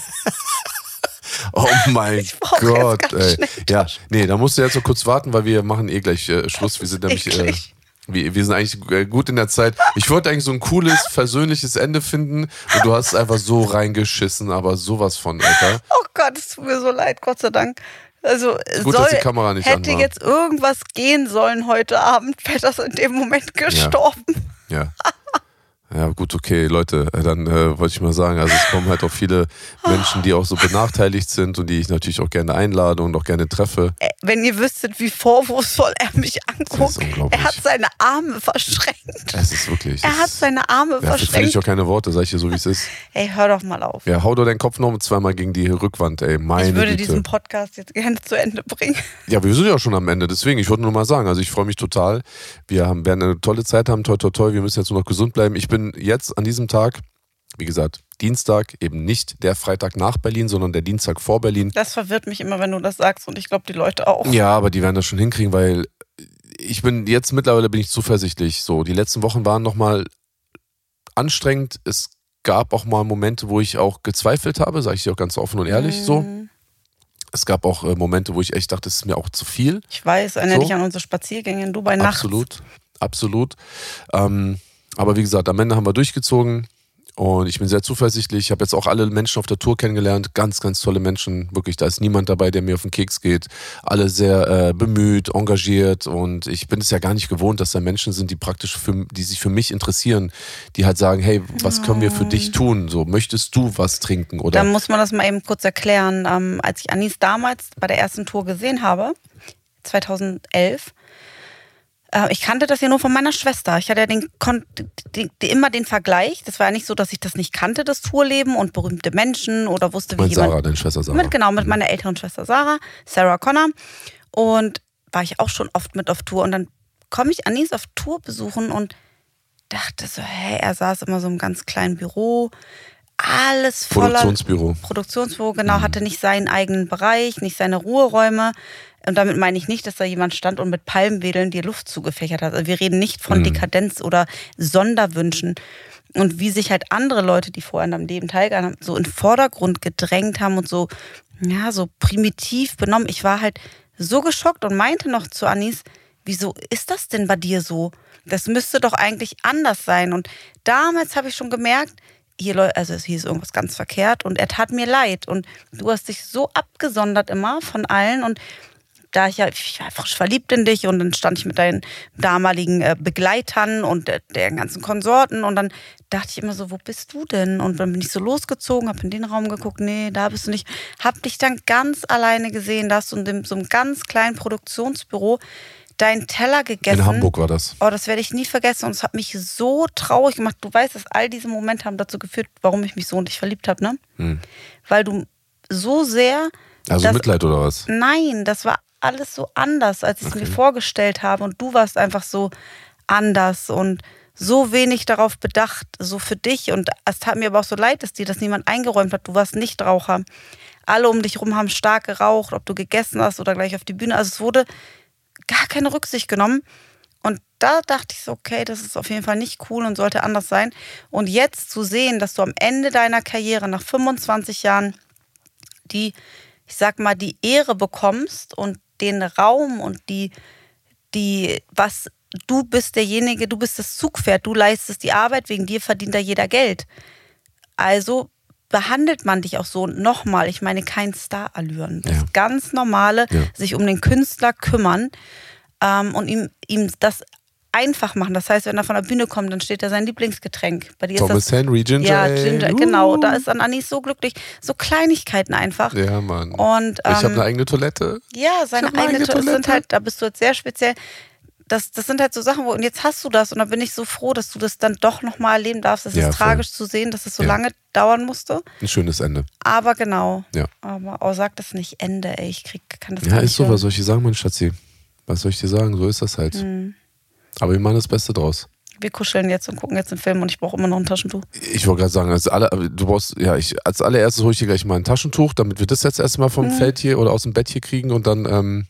Oh mein
Ich brauche
Gott,
jetzt ganz
ey.
schnell
Ja, nee, da musst du jetzt so kurz warten, weil wir machen eh gleich äh, Schluss. Wir sind nämlich... Äh,
eklig.
wir, wir sind eigentlich äh, gut in der Zeit. Ich wollte eigentlich so ein cooles, versöhnliches Ende finden und du hast es einfach so reingeschissen, aber sowas von, Alter.
Oh Gott, es tut mir so leid, Gott sei Dank. Also
Gut,
soll,
dass die Kamera nicht
hätte
an war.
jetzt irgendwas gehen sollen heute Abend, wäre das in dem Moment gestorben.
Ja. Ja, gut, okay, Leute, dann äh, wollte ich mal sagen, also es kommen halt auch viele Menschen, die auch so benachteiligt sind und die ich natürlich auch gerne einlade und auch gerne treffe.
Äh, Wenn ihr wüsstet, wie vorwurfsvoll er mich
Das
anguckt.
ist unglaublich.
Er hat seine Arme verschränkt.
Es ist wirklich...
Er hat
es-
seine Arme
Ja, dafür finde ich
verschränkt.
auch keine Worte, sag ich dir so, wie es ist.
Ey, hör doch mal auf.
Ja, hau doch deinen Kopf noch zweimal gegen die Rückwand, ey, meine
Ich würde
Güte.
diesen Podcast jetzt gerne zu Ende bringen.
Ja, wir sind ja schon am Ende, deswegen, ich wollte nur mal sagen, also ich freue mich total. Wir haben, werden eine tolle Zeit haben, toi, toi, toi, wir müssen jetzt nur noch gesund bleiben. Ich bin jetzt an diesem Tag, wie gesagt, Dienstag, eben nicht der Freitag nach Berlin, sondern der Dienstag vor Berlin.
Das verwirrt mich immer, wenn du das sagst und ich glaube, die Leute auch.
Ja, aber die werden das schon hinkriegen, weil ich bin, jetzt mittlerweile bin ich zuversichtlich. So, die letzten Wochen waren nochmal anstrengend. Es gab auch mal Momente, wo ich auch gezweifelt habe, sage ich dir auch ganz offen und ehrlich,
Mhm.
so. Es gab auch äh, Momente, wo ich echt dachte, es ist mir auch zu viel.
Ich weiß, erinnere
So.
dich an unsere Spaziergänge in Dubai nachts.
Absolut, absolut. Ähm, aber wie gesagt, am Ende haben wir durchgezogen und ich bin sehr zuversichtlich. Ich habe jetzt auch alle Menschen auf der Tour kennengelernt, ganz, ganz tolle Menschen. Wirklich, da ist niemand dabei, der mir auf den Keks geht. Alle sehr äh, bemüht, engagiert und ich bin es ja gar nicht gewohnt, dass da Menschen sind, die praktisch für, die sich für mich interessieren, die halt sagen, hey, was können wir für dich tun? So, möchtest du was trinken oder?
Dann muss man das mal eben kurz erklären. Ähm, als ich Anis damals bei der ersten Tour gesehen habe, zweitausendelf, äh, ich kannte das ja nur von meiner Schwester. Ich hatte ja den, kon- die, die, immer den Vergleich. Das war ja nicht so, dass ich das nicht kannte, das Tourleben und berühmte Menschen oder wusste, wie
Mit
jemand...
Sarah, deine Schwester Sarah.
Mit, genau, mit meiner älteren Schwester Sarah, Sarah Connor. Und war ich auch schon oft mit auf Tour. Und dann komme ich Anis auf Tour besuchen und dachte so, hey, er saß immer so im ganz kleinen Büro. Alles voller...
Produktionsbüro.
Produktionsbüro, genau, hatte nicht seinen eigenen Bereich, nicht seine Ruheräume. Und damit meine ich nicht, dass da jemand stand und mit Palmwedeln die Luft zugefächert hat. Also wir reden nicht von
Mhm.
Dekadenz oder Sonderwünschen. Und wie sich halt andere Leute, die vorher in deinem Leben teilgenommen haben, so in den Vordergrund gedrängt haben und so, ja, so primitiv benommen. Ich war halt so geschockt und meinte noch zu Anis, wieso ist das denn bei dir so? Das müsste doch eigentlich anders sein. Und damals habe ich schon gemerkt, hier, Leute, also hier ist irgendwas ganz verkehrt und er tat mir leid. Und du hast dich so abgesondert immer von allen und da ich ja, ich war frisch verliebt in dich und dann stand ich mit deinen damaligen äh, Begleitern und äh, den ganzen Konsorten und dann dachte ich immer so, wo bist du denn? Und dann bin ich so losgezogen, habe in den Raum geguckt, nee, da bist du nicht. Hab dich dann ganz alleine gesehen, da hast du in so einem ganz kleinen Produktionsbüro deinen Teller gegessen.
In Hamburg war das.
Oh, das werde ich nie vergessen und es hat mich so traurig gemacht. Du weißt, dass all diese Momente haben dazu geführt, warum ich mich so in dich verliebt habe, ne?
Hm.
Weil du so sehr...
Also
das,
Mitleid oder was?
Nein, das war alles so anders, als ich es
Okay.
mir vorgestellt habe. Und du warst einfach so anders und so wenig darauf bedacht, so für dich. Und es tat mir aber auch so leid, dass dir das niemand eingeräumt hat. Du warst Nichtraucher. Alle um dich rum haben stark geraucht, ob du gegessen hast oder gleich auf die Bühne. Also es wurde gar keine Rücksicht genommen. Und da dachte ich so, okay, das ist auf jeden Fall nicht cool und sollte anders sein. Und jetzt zu sehen, dass du am Ende deiner Karriere nach fünfundzwanzig Jahren die, ich sag mal, die Ehre bekommst und den Raum und die, die, was, du bist derjenige, du bist das Zugpferd, du leistest die Arbeit, wegen dir verdient da jeder Geld. Also behandelt man dich auch so. Und nochmal, ich meine kein Star-Allüren. Das
Ja.
ganz normale,
Ja.
sich um den Künstler kümmern ähm, und ihm, ihm das einfach machen. Das heißt, wenn er von der Bühne kommt, dann steht da sein Lieblingsgetränk. Bei dir
Thomas
ist das,
Henry, Ginger
ja,
Ale.
Ginger,
Uh.
genau. Da ist dann Anis so glücklich. So Kleinigkeiten einfach.
Ja, Mann.
Und,
ich habe
ähm,
eine eigene Toilette.
Ja, seine
Ich hab eine
eigene
eigene
Toilette. Das sind
Toilette.
halt, da bist du jetzt sehr speziell. Das, das sind halt so Sachen, wo, und jetzt hast du das und da bin ich so froh, dass du das dann doch nochmal erleben darfst. Es
Ja,
ist
voll.
tragisch zu sehen, dass es so
Ja.
lange dauern musste.
Ein schönes Ende.
Aber genau.
Ja.
Aber oh, sag das nicht Ende, ey. Ich krieg, kann das
Ja,
gar
ist
nicht
so,
hören.
was soll ich dir sagen, mein Schatzi? Was soll ich dir sagen? So ist das halt.
Hm.
Aber wir machen das Beste draus.
Wir kuscheln jetzt und gucken jetzt einen Film und ich brauche immer noch ein Taschentuch.
Ich wollte gerade sagen, als alle, du brauchst, ja, ich, als allererstes hole ich dir gleich mal ein Taschentuch, damit wir das jetzt erstmal vom
Mhm.
Feld hier oder aus dem Bett hier kriegen und dann, ähm,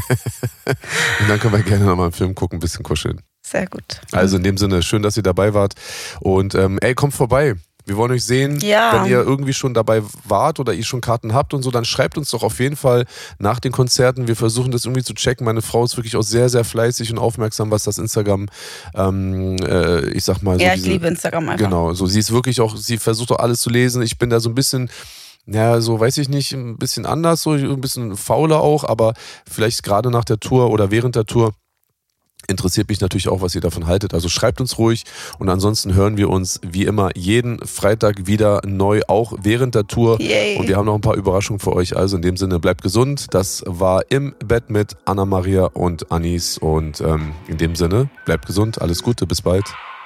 und dann können wir gerne nochmal einen Film gucken, ein bisschen kuscheln.
Sehr gut.
Also in dem Sinne, schön, dass ihr dabei wart. Und ähm, ey, kommt vorbei. Wir wollen euch sehen.
Ja.
Wenn ihr irgendwie schon dabei wart oder ihr schon Karten habt und so, dann schreibt uns doch auf jeden Fall nach den Konzerten. Wir versuchen das irgendwie zu checken. Meine Frau ist wirklich auch sehr, sehr fleißig und aufmerksam, was das Instagram, ähm, äh, ich sag mal so.
Ja, ich
diese,
liebe Instagram einfach.
Genau, so sie ist wirklich auch, sie versucht auch alles zu lesen. Ich bin da so ein bisschen, ja, so weiß ich nicht, ein bisschen anders, so ein bisschen fauler auch, aber vielleicht gerade nach der Tour oder während der Tour interessiert mich natürlich auch, was ihr davon haltet. Also schreibt uns ruhig und ansonsten hören wir uns wie immer jeden Freitag wieder neu, auch während der Tour.
Yay.
Und wir haben noch ein paar Überraschungen für euch. Also in dem Sinne, bleibt gesund. Das war Im Bett mit Anna-Maria und Anis. Und ähm, in dem Sinne, bleibt gesund. Alles Gute, bis bald.